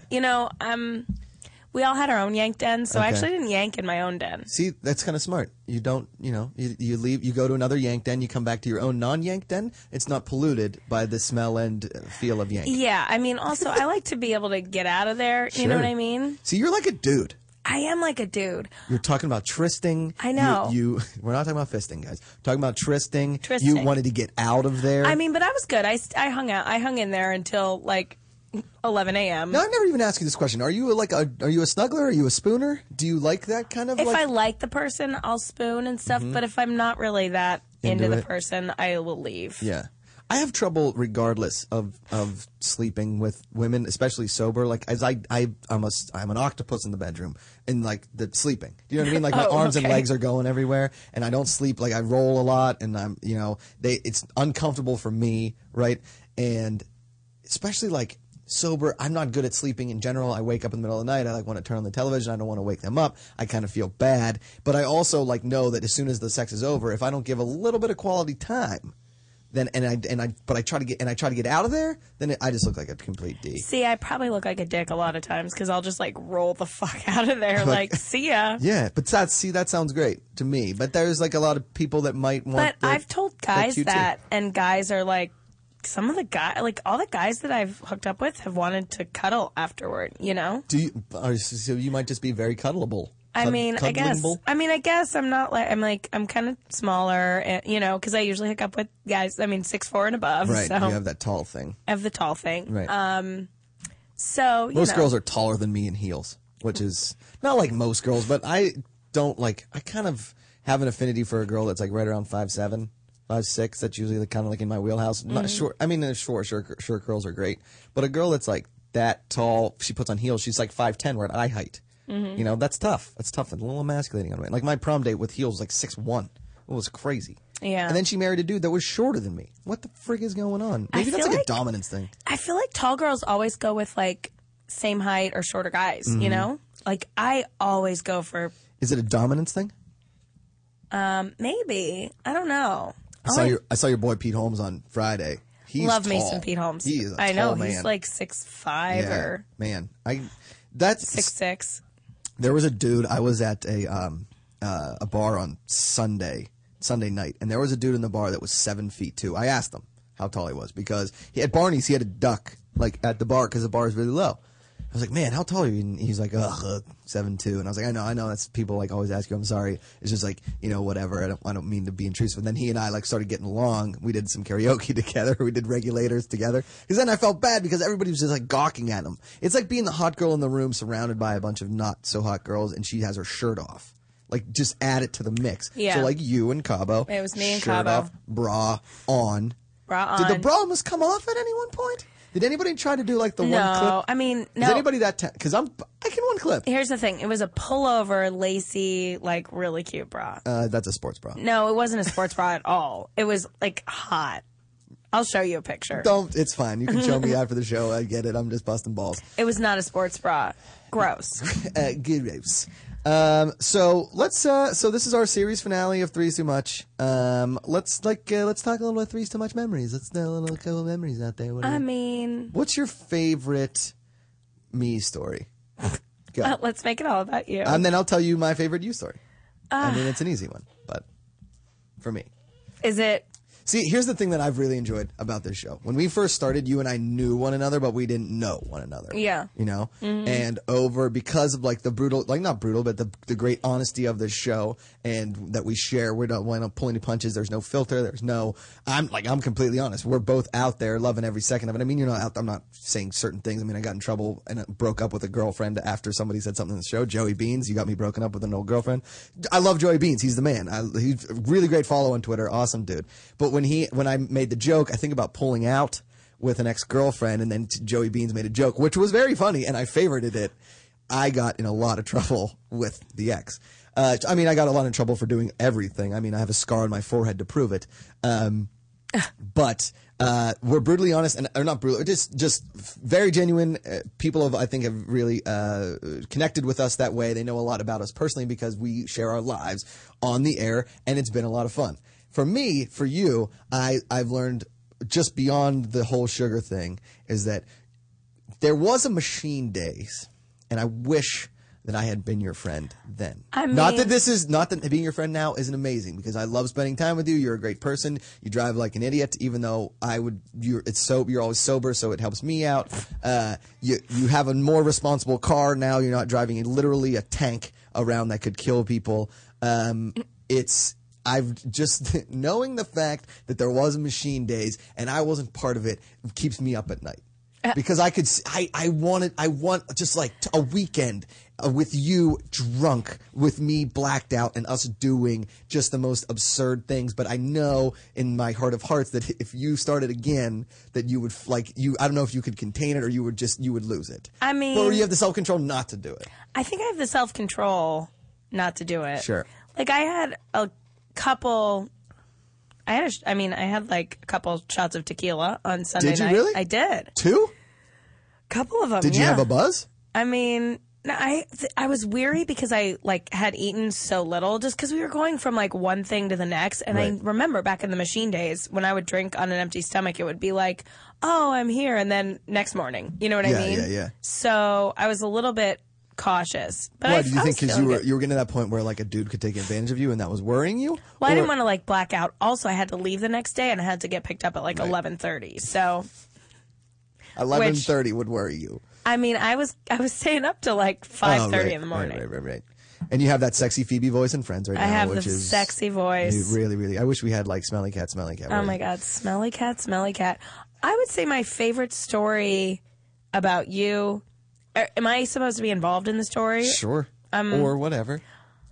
we all had our own yank den, so I Okay. actually didn't yank in my own den. See, that's kind of smart. You don't, you leave, you go to another yank den, you come back to your own non-yank den. It's not polluted by the smell and feel of yank. Yeah, I mean, also, I like to be able to get out of there. You know Sure. what I mean? See, you're like a dude. I am like a dude. You're talking about trysting. I know. We're not talking about fisting, guys. We're talking about trysting. Trysting. You wanted to get out of there. I mean, but I was good. I hung out. I hung in there until like 11 a.m. Now, I've never even asked you this question. Are you a snuggler? Are you a spooner? Do you like that kind of If like... I like the person, I'll spoon and stuff. But if I'm not really that into the it? person, I will leave. Yeah. I have trouble regardless of sleeping with women, especially sober. Like as I'm an octopus in the bedroom and like the sleeping. Do you know what I mean? Like my arms and legs are going everywhere and I don't sleep. Like I roll a lot and I'm, it's uncomfortable for me. Right. And especially like sober, I'm not good at sleeping in general. I wake up in the middle of the night. I like want to turn on the television. I don't want to wake them up. I kind of feel bad, but I also like know that as soon as the sex is over, if I don't give a little bit of quality time, then I try to get out of there, then I just look like a complete D. See, I probably look like a dick a lot of times because I'll just like roll the fuck out of there, like see ya. Yeah, but that sounds great to me. But there's like a lot of people that might want. But I've told guys that, and guys are like, some of the guys, like all the guys that I've hooked up with, have wanted to cuddle afterward. So you might just be very cuddleable. I guess I'm not like I'm kind of smaller, because I usually hook up with guys. 6'4" and above. Right, So you have that tall thing. I have the tall thing. Right. So most girls are taller than me in heels, which is not like most girls, but don't like. I kind of have an affinity for a girl that's like right around 5'7", 5'6". That's usually kind of like in my wheelhouse. Not short. I mean, short girls are great, but a girl that's like that tall, she puts on heels. She's like 5'10". We're at eye height. Mhm. You know, that's tough. That's tough and a little emasculating on me. Like my prom date with heels was like 6'1". It was crazy. Yeah. And then she married a dude that was shorter than me. What the frig is going on? Maybe that's feel like a like- dominance thing. I feel like tall girls always go with like same height or shorter guys, you Mhm. know? Like I always go for Is it a dominance thing? maybe. I don't know. I saw your boy Pete Holmes on Friday. He's Love tall. Mason Pete Holmes. He is a I know tall man. he's like 6'5" or man. That's 6'6". There was a dude. I was at a bar on Sunday night, and there was a dude in the bar that was 7'2". I asked him how tall he was because at Barney's he had a duck like at the bar because the bar is really low. I was like, man, how tall are you? And he's like, 7'2". And I was like, I know. That's people like always ask you. I'm sorry. It's just like, you know, whatever. I don't mean to be intrusive. And then he and I like started getting along. We did some karaoke together. We did Regulators together. Because then I felt bad because everybody was just like gawking at him. It's like being the hot girl in the room surrounded by a bunch of not so hot girls, and she has her shirt off. Like, just add it to the mix. Yeah. So like you and Cabo. It was me and shirt Cabo. off, bra on. Bra on. Did the bra almost come off at any one point? Did anybody try to do like the one clip? No, I mean, no. Is anybody that? Because I can one clip. Here's the thing. It was a pullover, lacy, like really cute bra. That's a sports bra. No, it wasn't a sports bra at all. It was like hot. I'll show you a picture. Don't. It's fine. You can show me after the show. I get it. I'm just busting balls. It was not a sports bra. Gross. Gross. So let's. So this is our series finale of Three's Too Much. Let's talk a little bit of Three's Too Much memories. Let's know a little couple of memories out there. What's your favorite me story? Go. Let's make it all about you. And then I'll tell you my favorite you story. I mean, it's an easy one, but for me. Is it? See, here's the thing that I've really enjoyed about this show. When we first started, you and I knew one another, but we didn't know one another. Yeah. You know? Mhm. And because of like the brutal, like not brutal, but the great honesty of this show and that we share, we don't want to pull any punches. There's no filter. There's no, I'm completely honest. We're both out there loving every second of it. I mean, you're not out, I'm not saying certain things. I mean, I got in trouble and broke up with a girlfriend after somebody said something in the show. Joey Beans, you got me broken up with an old girlfriend. I love Joey Beans. He's the man. He's a really great follow on Twitter. Awesome dude. But when I made the joke, I think about pulling out with an ex-girlfriend, and then Joey Beans made a joke, which was very funny, and I favorited it. I got in a lot of trouble with the ex. I mean, I got a lot of trouble for doing everything. I mean, I have a scar on my forehead to prove it. But we're brutally honest, or not brutal, just very genuine. People I think have really connected with us that way. They know a lot about us personally because we share our lives on the air, and it's been a lot of fun. For me, for you, I've learned just beyond the whole sugar thing is that there was a Machine Days, and I wish that I had been your friend then. Not that being your friend now isn't amazing, because I love spending time with you. You're a great person. You drive like an idiot, even though you're always sober, so it helps me out. You have a more responsible car now. You're not driving literally a tank around that could kill people. I've just knowing the fact that there was a Machine Days and I wasn't part of it keeps me up at night. Because I want just like a weekend with you drunk, with me blacked out, and us doing just the most absurd things. But I know in my heart of hearts that if you started again, that you would I don't know if you could contain it or you would lose it. I mean, or you have the self-control not to do it. I think I have the self-control not to do it. Sure. Like I had a couple. I had like a couple shots of tequila on Sunday night. Did you really? I did. 2? Couple of them. Did you have a buzz? I mean, no, I was weary because I had eaten so little, just because we were going from like one thing to the next. And Right. I remember back in the Machine Days when I would drink on an empty stomach, it would be like, oh, I'm here, and then next morning, you know what I mean? Yeah. So I was a little bit cautious. But Why I do you I think? was Because feeling good. you were getting to that point where like a dude could take advantage of you, and that was worrying you. Well, I didn't want to black out. Also, I had to leave the next day, and I had to get picked up at 11:30. So 11:30 would worry you. I mean, I was staying up till 5:30 in the morning. Right. And you have that sexy Phoebe voice in Friends right now. I have which the is sexy voice. Really, really. I wish we had Smelly Cat. Oh my God, smelly cat, smelly cat. I would say my favorite story about you. Am I supposed to be involved in the story? Sure. Or whatever.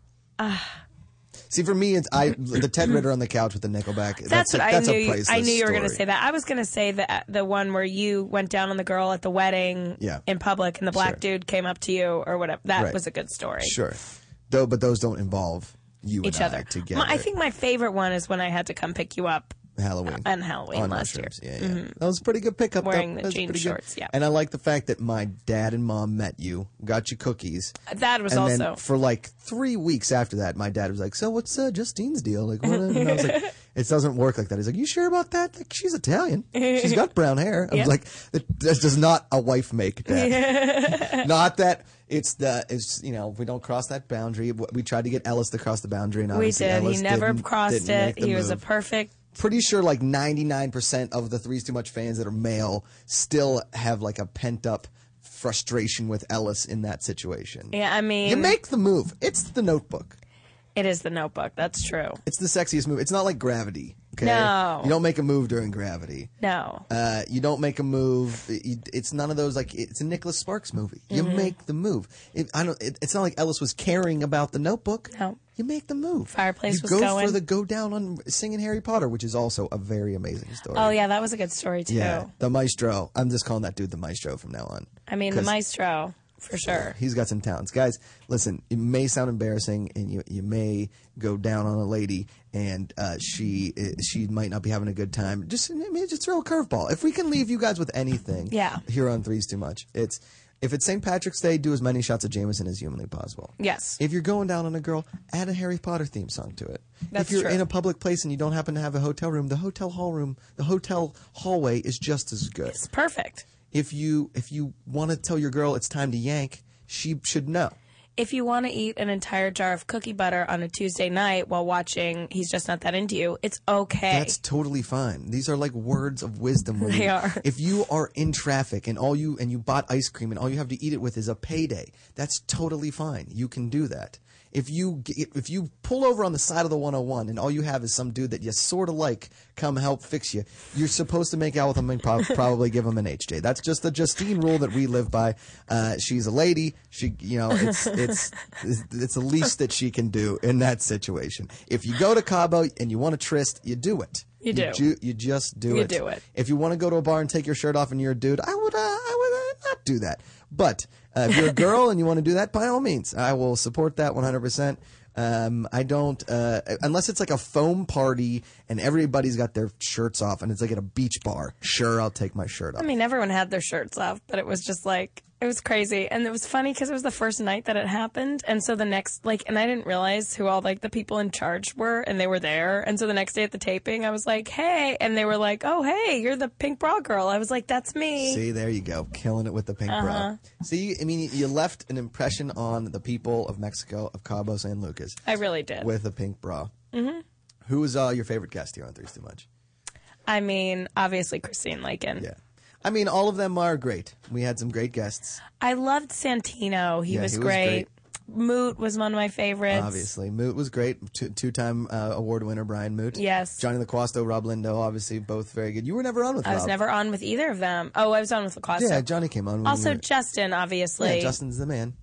See, for me, it's the Ted Ritter on the couch with the Nickelback. That's what that's I a knew. priceless I knew you were going to story. say that. I was going to say the one where you went down on the girl at the wedding in public, and the black dude came up to you or whatever. That was a good story. Sure, but those don't involve you Each and other I together. I think my favorite one is when I had to come pick you up Halloween on Halloween on last mushrooms. year. Yeah. That was a pretty good pickup. Wearing That the was jean pretty good. shorts. Yeah, And I like the fact that my dad and mom met you, got you cookies. That was and also then for like 3 weeks after that, my dad was like, "So what's Justine's deal?" Like, what? And I was like, "It doesn't work like that." He's like, "You sure about that? Like, she's Italian. She's got brown hair." I was like, "That's just not a wife make, Dad. Not that." It's we don't cross that boundary. We tried to get Ellis to cross the boundary, and we obviously did. Ellis He never crossed didn't make it. the He was a move. perfect. Pretty sure like 99% of the Three's Too Much fans that are male still have like a pent up frustration with Ellis in that situation. Yeah, I mean, you make the move. It's The Notebook. It is The Notebook. That's true. It's the sexiest move. It's not like Gravity. Okay? No. You don't make a move during Gravity. No. You don't make a move. It's none of those, like, it's a Nicholas Sparks movie. You make the move. It's not like Ellis was caring about The Notebook. No. You make the move. Fireplace you was go going. for the go down on singing Harry Potter, which is also a very amazing story. Oh, yeah, that was a good story, too. Yeah, the Maestro. I'm just calling that dude the Maestro from now on. I mean, the Maestro, for sure. He's got some talents. Guys, listen, it may sound embarrassing, and you may go down on a lady, and she might not be having a good time. Just throw a curveball. If we can leave you guys with anything here on Three's Too Much, if it's St. Patrick's Day, do as many shots of Jameson as humanly possible. Yes. If you're going down on a girl, add a Harry Potter theme song to it. That's if you're true. in a public place and you don't happen to have a hotel room, the hotel hallway is just as good. It's perfect. If you want to tell your girl it's time to yank, she should know. If you want to eat an entire jar of cookie butter on a Tuesday night while watching He's Just Not That Into You, it's okay. That's totally fine. These are like words of wisdom. They are. If you are in traffic and you bought ice cream and all you have to eat it with is a payday, that's totally fine. You can do that. If you pull over on the side of the 101 and all you have is some dude that you sort of like come help fix you, you're supposed to make out with him and probably give him an HJ. That's just the Justine rule that we live by. She's a lady. She, it's the least that she can do in that situation. If you go to Cabo and you want to tryst, you do it. You do. You just do it. You do it. If you want to go to a bar and take your shirt off and you're a dude, I would not do that. But if you're a girl and you want to do that, by all means, I will support that 100%. I don't, unless it's like a foam party and everybody's got their shirts off and it's like at a beach bar. Sure, I'll take my shirt off. I mean, everyone had their shirts off, but it was just like, it was crazy. And it was funny because it was the first night that it happened. And so the next, and I didn't realize who all, the people in charge were, and they were there. And so the next day at the taping, I was like, hey. And they were like, oh, hey, you're the pink bra girl. I was like, that's me. See, there you go. Killing it with the pink bra. See, I mean, you left an impression on the people of Mexico, of Cabo San Lucas. I really did. With a pink bra. Mm-hmm. Who was your favorite guest here on Three's Too Much? I mean, obviously Christine Lakin. Yeah. I mean, all of them are great. We had some great guests. I loved Santino. He was great. Moot was one of my favorites. Obviously. Moot was great. Two-time award winner Brian Moot. Yes. Johnny LaQuasto, Rob Lindo, obviously both very good. You were never on with Rob. I was never on with either of them. Oh, I was on with LaQuasto. Yeah, Johnny came on. Also Justin, obviously. Yeah, Justin's the man.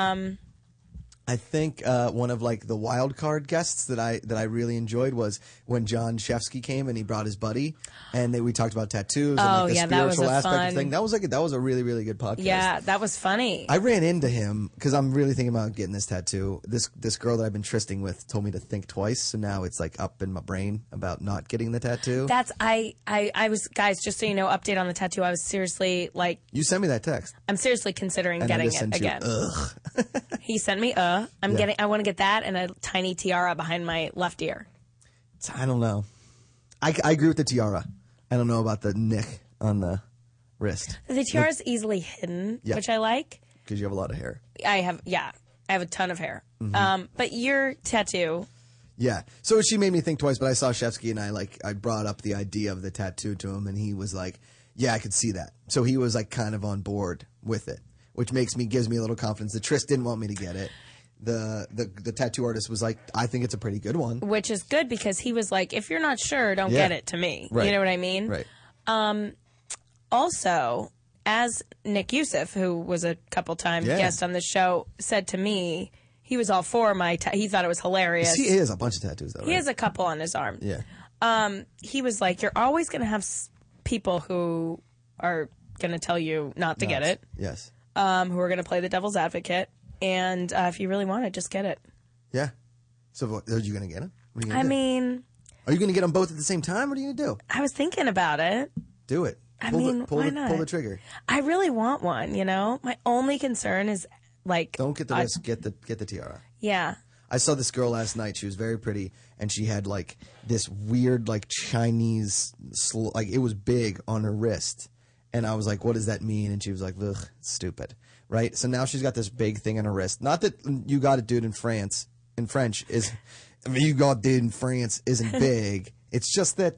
I think one of the wild card guests that I really enjoyed was when John Shefsky came and he brought his buddy and we talked about tattoos and the spiritual aspect of thing. That was a really, really good podcast. Yeah, that was funny. I ran into him because I'm really thinking about getting this tattoo. This girl that I've been trysting with told me to think twice, so now it's up in my brain about not getting the tattoo. That's I was, guys, just so you know, update on the tattoo. I was seriously You sent me that text. I'm seriously considering And getting I just it sent you, again. Ugh. He sent me I want to get that and a tiny tiara behind my left ear. I don't know. I agree with the tiara. I don't know about the nick on the wrist. The tiara is easily hidden, which I like. Because you have a lot of hair. I have a ton of hair. Mm-hmm. But your tattoo. Yeah. So she made me think twice, but I saw Shefsky and I brought up the idea of the tattoo to him and he was like, yeah, I could see that. So he was kind of on board with it, which gives me a little confidence. The Tris didn't want me to get it. The tattoo artist was like, I think it's a pretty good one. Which is good because he was like, if you're not sure, don't get it to me. Right. You know what I mean? Right. Also, as Nick Youssef, who was a couple time guest on the show, said to me, he was all for my. He thought it was hilarious. He has a bunch of tattoos though. He has a couple on his arm. Yeah. He was like, "You're always going to have people who are going to tell you not to get it. Yes. Who are going to play the devil's advocate, and if you really want it, just get it." Yeah. So are you going to get them? What are you I gonna do? mean, are you going to get them both at the same time? What are you going to do? I was thinking about it. Do it. I mean, why not? Pull the trigger. I really want one. My only concern is like, Don't get the wrist. Get the tiara. Yeah. I saw this girl last night. She was very pretty, and she had like this weird like Chinese like it was big on her wrist, and I was like, "What does that mean?" And she was like, "Ugh, stupid." Right. So now she's got this big thing on her wrist. Not that you got it, dude. In French is, I mean, you got dude in France isn't big. It's just that.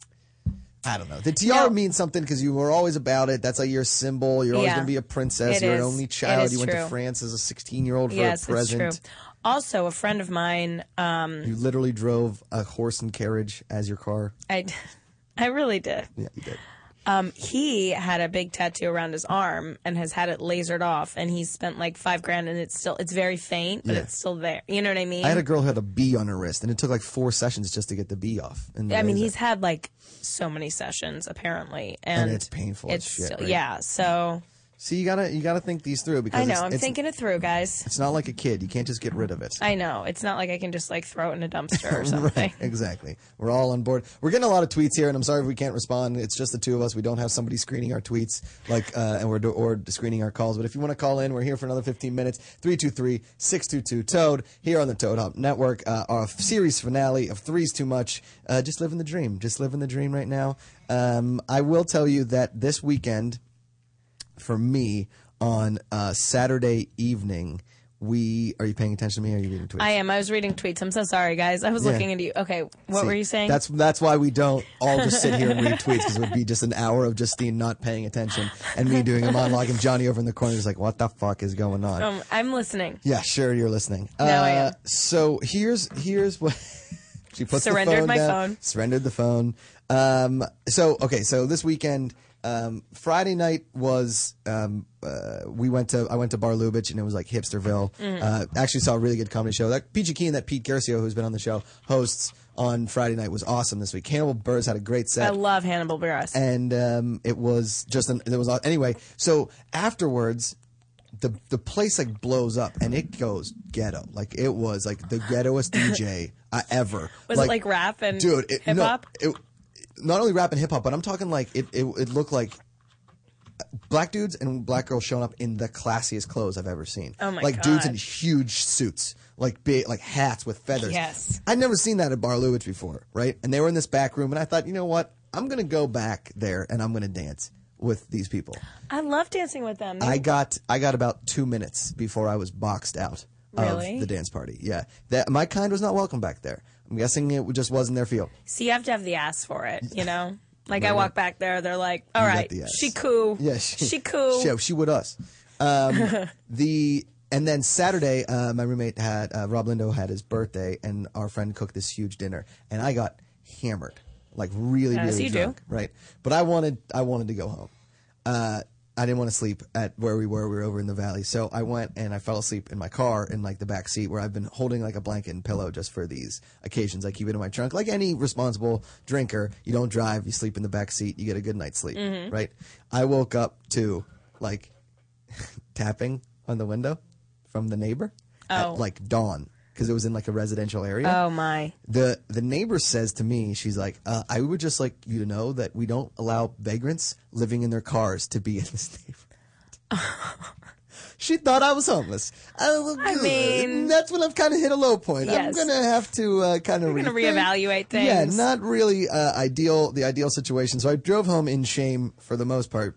I don't know. The tiara means something because you were always about it. That's like your symbol. You're always going to be a princess. You're an only child. You went to France as a 16-year-old for a present. It's true. Also, a friend of mine. You literally drove a horse and carriage as your car. I really did. Yeah, you did. He had a big tattoo around his arm and has had it lasered off, and he's spent like $5,000, and it's very faint, but it's still there. You know what I mean? I had a girl who had a bee on her wrist, and it took like 4 sessions just to get the bee off. And I mean, he's had like so many sessions apparently, and it's painful as shit. Right? Yeah, so. See, you gotta think these through because I know I'm thinking it through, guys. It's not like a kid; you can't just get rid of it. I know it's not like I can just like throw it in a dumpster or something. Right, exactly. We're all on board. We're getting a lot of tweets here, and I'm sorry if we can't respond. It's just the two of us. We don't have somebody screening our tweets, and we're screening our calls. But if you want to call in, we're here for another 15 minutes. 323-622-TOAD here on the Toad Hop Network. Our series finale of Three's Too Much. Just living the dream. Just living the dream right now. I will tell you that this weekend, for me. On Saturday evening, are you paying attention to me or are you reading tweets? I am. I was reading tweets. I'm so sorry, guys. I was looking into you. Okay, what were you saying? That's why we don't all just sit here and read tweets, because it would be just an hour of Justine not paying attention and me doing a monologue and Johnny over in the corner is like, what the fuck is going on? I'm listening. Yeah, sure, you're listening. No, I am. So here's what... She puts Surrendered the phone my down, phone. Surrendered the phone. So this weekend... Friday night was I went to Bar Lubitsch, and it was like Hipsterville. Actually saw a really good comedy show. That Peachy Keen, that Pete Garcio, who's been on the show, hosts on Friday night, was awesome this week. Hannibal Buress had a great set. I love Hannibal Buress. And it was just anyway. So afterwards, the place like blows up and it goes ghetto. Like it was like the ghettoest DJ I ever. Was it like rap and hip hop? Not only rap and hip hop, but I'm talking like it looked like black dudes and black girls showing up in the classiest clothes I've ever seen. Oh my like God. dudes in huge suits, like big, like hats with feathers. Yes. I'd never seen that at Bar Lubitsch before, right? And they were in this back room, and I thought, you know what? I'm gonna go back there and I'm gonna dance with these people. I love dancing with them. I got about 2 minutes before I was boxed out of the dance party. Yeah, my kind was not welcome back there. I'm guessing it just wasn't their field. See, you have to have the ass for it, you know? Like, I walk back there, they're like, all right, she cool. Yeah, she cool. She with us. And then Saturday, my roommate Rob Lindo had his birthday, and our friend cooked this huge dinner, and I got hammered, like really drunk, right? But I wanted to go home. I didn't want to sleep at where we were. We were over in the valley. So I went and I fell asleep in my car in like the back seat, where I've been holding like a blanket and pillow just for these occasions. I keep it in my trunk. Like any responsible drinker, you don't drive, you sleep in the back seat, you get a good night's sleep, right? I woke up to like tapping on the window from the neighbor at like dawn, because it was in like a residential area. Oh my. The neighbor says to me, she's like, I would just like you to know that we don't allow vagrants living in their cars to be in this neighborhood. She thought I was homeless. I mean, that's when I've kind of hit a low point. Yes. I'm gonna have to kind of reevaluate things. Yeah, not really the ideal situation. So I drove home in shame for the most part,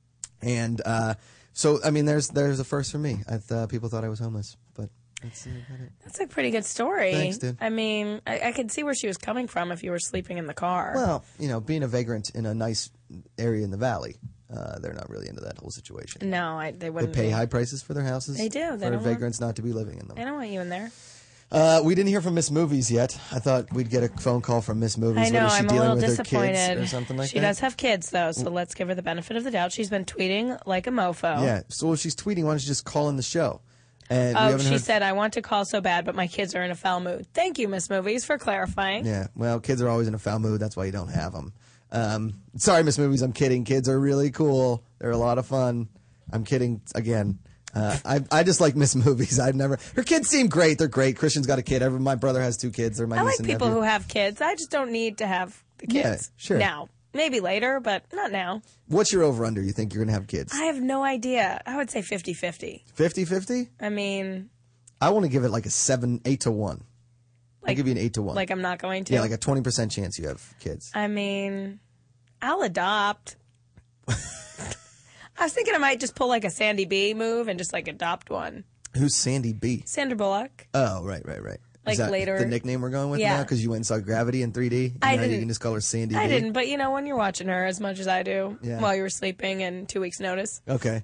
and so I mean, there's a first for me. People thought I was homeless, but. That's a pretty good story. Thanks, dude. I mean, I could see where she was coming from if you were sleeping in the car. Well, being a vagrant in a nice area in the valley, they're not really into that whole situation. No, they wouldn't. They pay high prices for their houses. They do. For vagrants not to be living in them. They don't want you in there. We didn't hear from Miss Movies yet. I thought we'd get a phone call from Miss Movies. I know. What, is she I'm a dealing little with disappointed. Her kids or something like that? She does have kids, though, so let's give her the benefit of the doubt. She's been tweeting like a mofo. Yeah. So she's tweeting. Why don't you just call in the show? And we Oh, haven't she heard- said, I want to call so bad, but my kids are in a foul mood. Thank you, Miss Movies, for clarifying. Yeah, well, kids are always in a foul mood. That's why you don't have them. Sorry, Miss Movies, I'm kidding. Kids are really cool. They're a lot of fun. I'm kidding again. I just like Miss Movies. Her kids seem great. They're great. Christian's got a kid. My brother has 2 kids. They're my I niece like and people nephew. who have kids. I just don't need to have the kids Yeah, sure. now. Maybe later, but not now. What's your over-under? You think you're going to have kids? I have no idea. I would say 50-50. 50-50? I mean, I want to give it like a 8 to 1. I'll give you an 8 to 1. like I'm not going to. Yeah, like a 20% chance you have kids. I mean, I'll adopt. I was thinking I might just pull like a Sandy B move and just like adopt one. Who's Sandy B? Sandra Bullock. Oh, right. Like Is that later. the nickname we're going with Yeah. now? Because you went and saw Gravity in 3D? I Now didn't. You can just call her Sandy I B? didn't, but when you're watching her as much as I do Yeah. while you were sleeping and 2 weeks notice. Okay.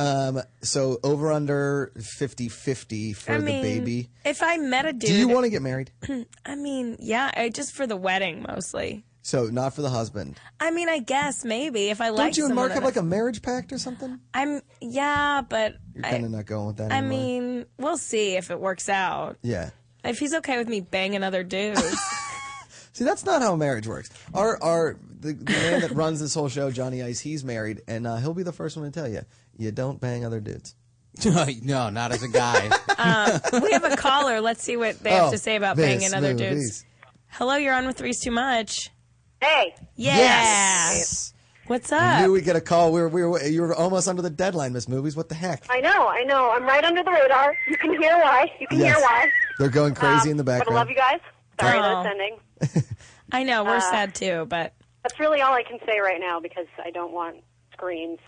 So over under 50-50 for the baby. If I met a dude. Do you want to get married? I mean, yeah, just for the wedding mostly. So not for the husband. I mean, I guess maybe if I like. Don't you and Mark have like a marriage pact or something? Yeah, but You're kind of not going with that I anymore. mean, we'll see if it works out. Yeah. If he's okay with me banging other dudes. See, that's not how marriage works. The man that runs this whole show, Johnny Ice, he's married, and he'll be the first one to tell you don't bang other dudes. No, not as a guy. We have a caller. Let's see what they have to say about Miss banging other dudes. Movies. Hello, you're on with Three's Too Much. Hey. Yeah. Yes. What's I up? knew we'd get a call. You were almost under the deadline, Miss Movies. What the heck? I know. I'm right under the radar. You can hear why. Yes. They're going crazy in the But I background. love you guys. Sorry Oh. that it's ending. I know, we're sad too, but That's really all I can say right now because I don't want screams,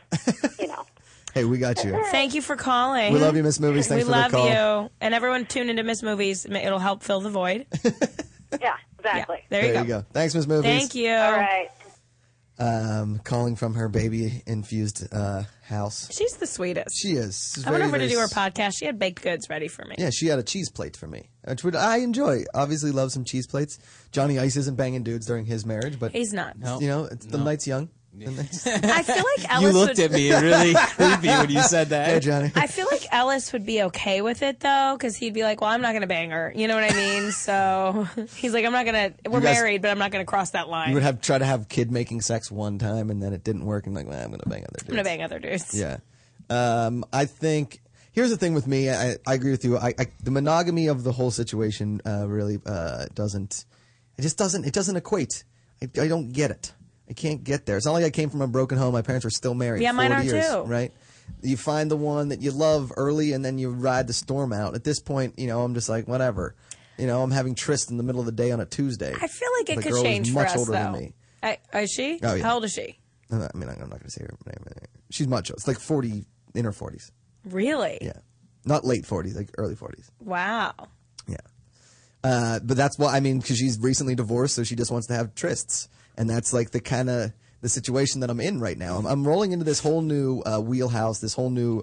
Hey, we got you. thank you for calling. We love you, Miss Movies. Thanks we for the love call. you. And everyone tune into Miss Movies. It'll help fill the void. Yeah, exactly. There you go. Thanks, Miss Movies. Thank you. All right. Calling from her baby-infused house. She's the sweetest. She is. She's I went very, over to very do her s- podcast. She had baked goods ready for me. Yeah, she had a cheese plate for me, which I enjoy. Obviously, love some cheese plates. Johnny Ice isn't banging dudes during his marriage, but He's not. The night's young. I feel like Ellis You looked would... at me really creepy when you said that. Yeah, Johnny. I feel like Ellis would be okay with it though, because he'd be like, "Well, I'm not going to bang her." You know what I mean? So he's like, "I'm not going to. We're You guys- married, but I'm not going to cross that line. You would try to have kid making sex one time, and then it didn't work, and I'm going to bang other dudes. I'm going to bang other dudes." Yeah. I think here's the thing with me. I agree with you. The monogamy of the whole situation really doesn't. It doesn't equate. I don't get it. I can't get there. It's not like I came from a broken home. My parents were still married. Yeah, mine 40 are years, too. Right. You find the one that you love early, and then you ride the storm out. At this point, I'm just like whatever. I'm having tryst in the middle of the day on a Tuesday. I feel like it The could girl is change for much us older though. than me. Is she? Oh, yeah. How old is she? I mean, I'm not going to say her name. She's much older. It's like 40, in her 40s. Really? Yeah. Not late 40s, like early 40s. Wow. But that's why, because she's recently divorced, so she just wants to have trysts. And that's like the situation that I'm in right now. I'm rolling into this whole new wheelhouse, this whole new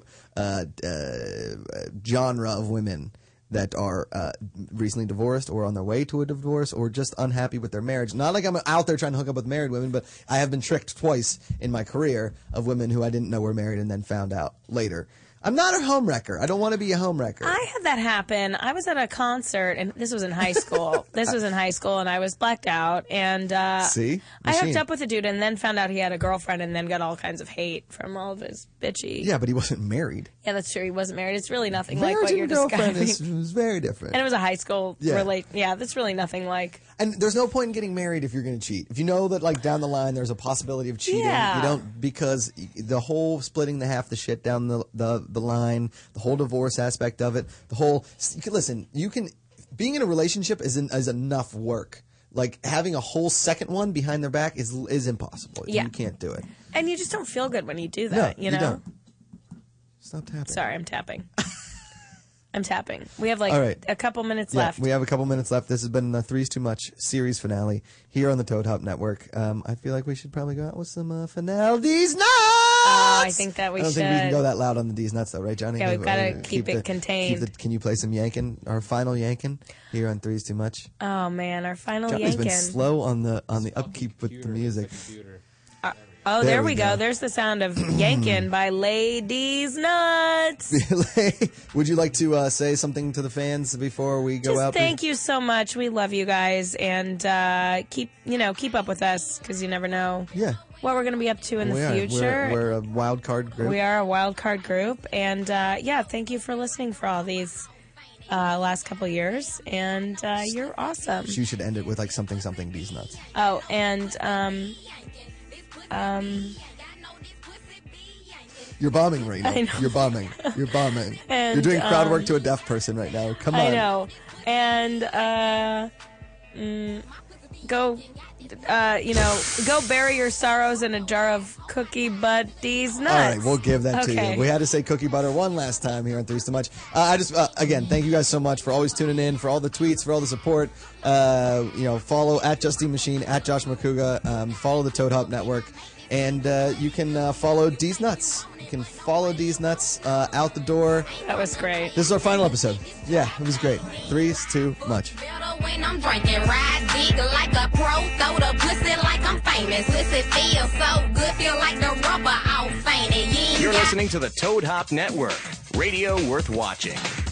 genre of women that are recently divorced or on their way to a divorce or just unhappy with their marriage. Not like I'm out there trying to hook up with married women, but I have been tricked twice in my career of women who I didn't know were married and then found out later. I'm not a homewrecker. I don't want to be a homewrecker. I had that happen. I was at a concert, and this was in high school. And I was blacked out. And See? I hooked Machine. up with a dude and then found out he had a girlfriend and then got all kinds of hate from all of his bitchy. Yeah, but he wasn't married. Yeah, that's true. He wasn't married. It's really nothing Marriage like what and you're girlfriend describing. is very different. And it was a high school Yeah. Yeah, that's really nothing like. And there's no point in getting married if you're going to cheat. If you know that, like, down the line there's a possibility of cheating, Yeah. you don't, because the whole splitting the half the shit down the line, the whole divorce aspect of it, being in a relationship is enough work. Like, having a whole second one behind their back is impossible. Yeah. You can't do it. And you just don't feel good when you do that, No, you know? don't. Stop tapping. Sorry, I'm tapping. I'm tapping. We have All right. a couple minutes Yeah, left. we have a couple minutes left. This has been the Three's Too Much series finale here on the Toad Hop Network. I feel like we should probably go out with some finale D's Nuts. I think that we I don't should. think we can go that loud on the D's Nuts though, right, Johnny? Yeah, we've gotta keep it contained. Can you play some yankin'? Our final yankin' here on Three's Too Much. Oh man, our final Johnny's yankin'. been slow on the upkeep with the music. Oh, there we go. There's the sound of Yankin' by Ladies Nuts. Would you like to say something to the fans before we go out? Thank you so much. We love you guys, and keep up with us because you never know what we're going to be up to in the future. We're a wild card group. We are a wild card group, and thank you for listening for all these last couple years, and you're awesome. You should end it with like something These Nuts. Oh, and you're bombing right now. I know. You're bombing. And, you're doing crowd work to a deaf person right now. Come on. I know. And go bury your sorrows in a jar of cookie buddies nuts. All right, we'll give that to you. We had to say cookie butter one last time here on Three's Too Much. Again, thank you guys so much for always tuning in, for all the tweets, for all the support. Follow at Justine Machine, at Josh McCouga. Follow the Toad Hop Network. And you can follow D's Nuts. You can follow D's Nuts out the door. That was great. This is our final episode. Yeah, it was great. Three's Too Much. When I'm drinking, ride dick like a pro, throw the pussy like I'm famous. Pussy feel so good, feel like the rubber all fainted. You're listening to the Toad Hop Network, radio worth watching.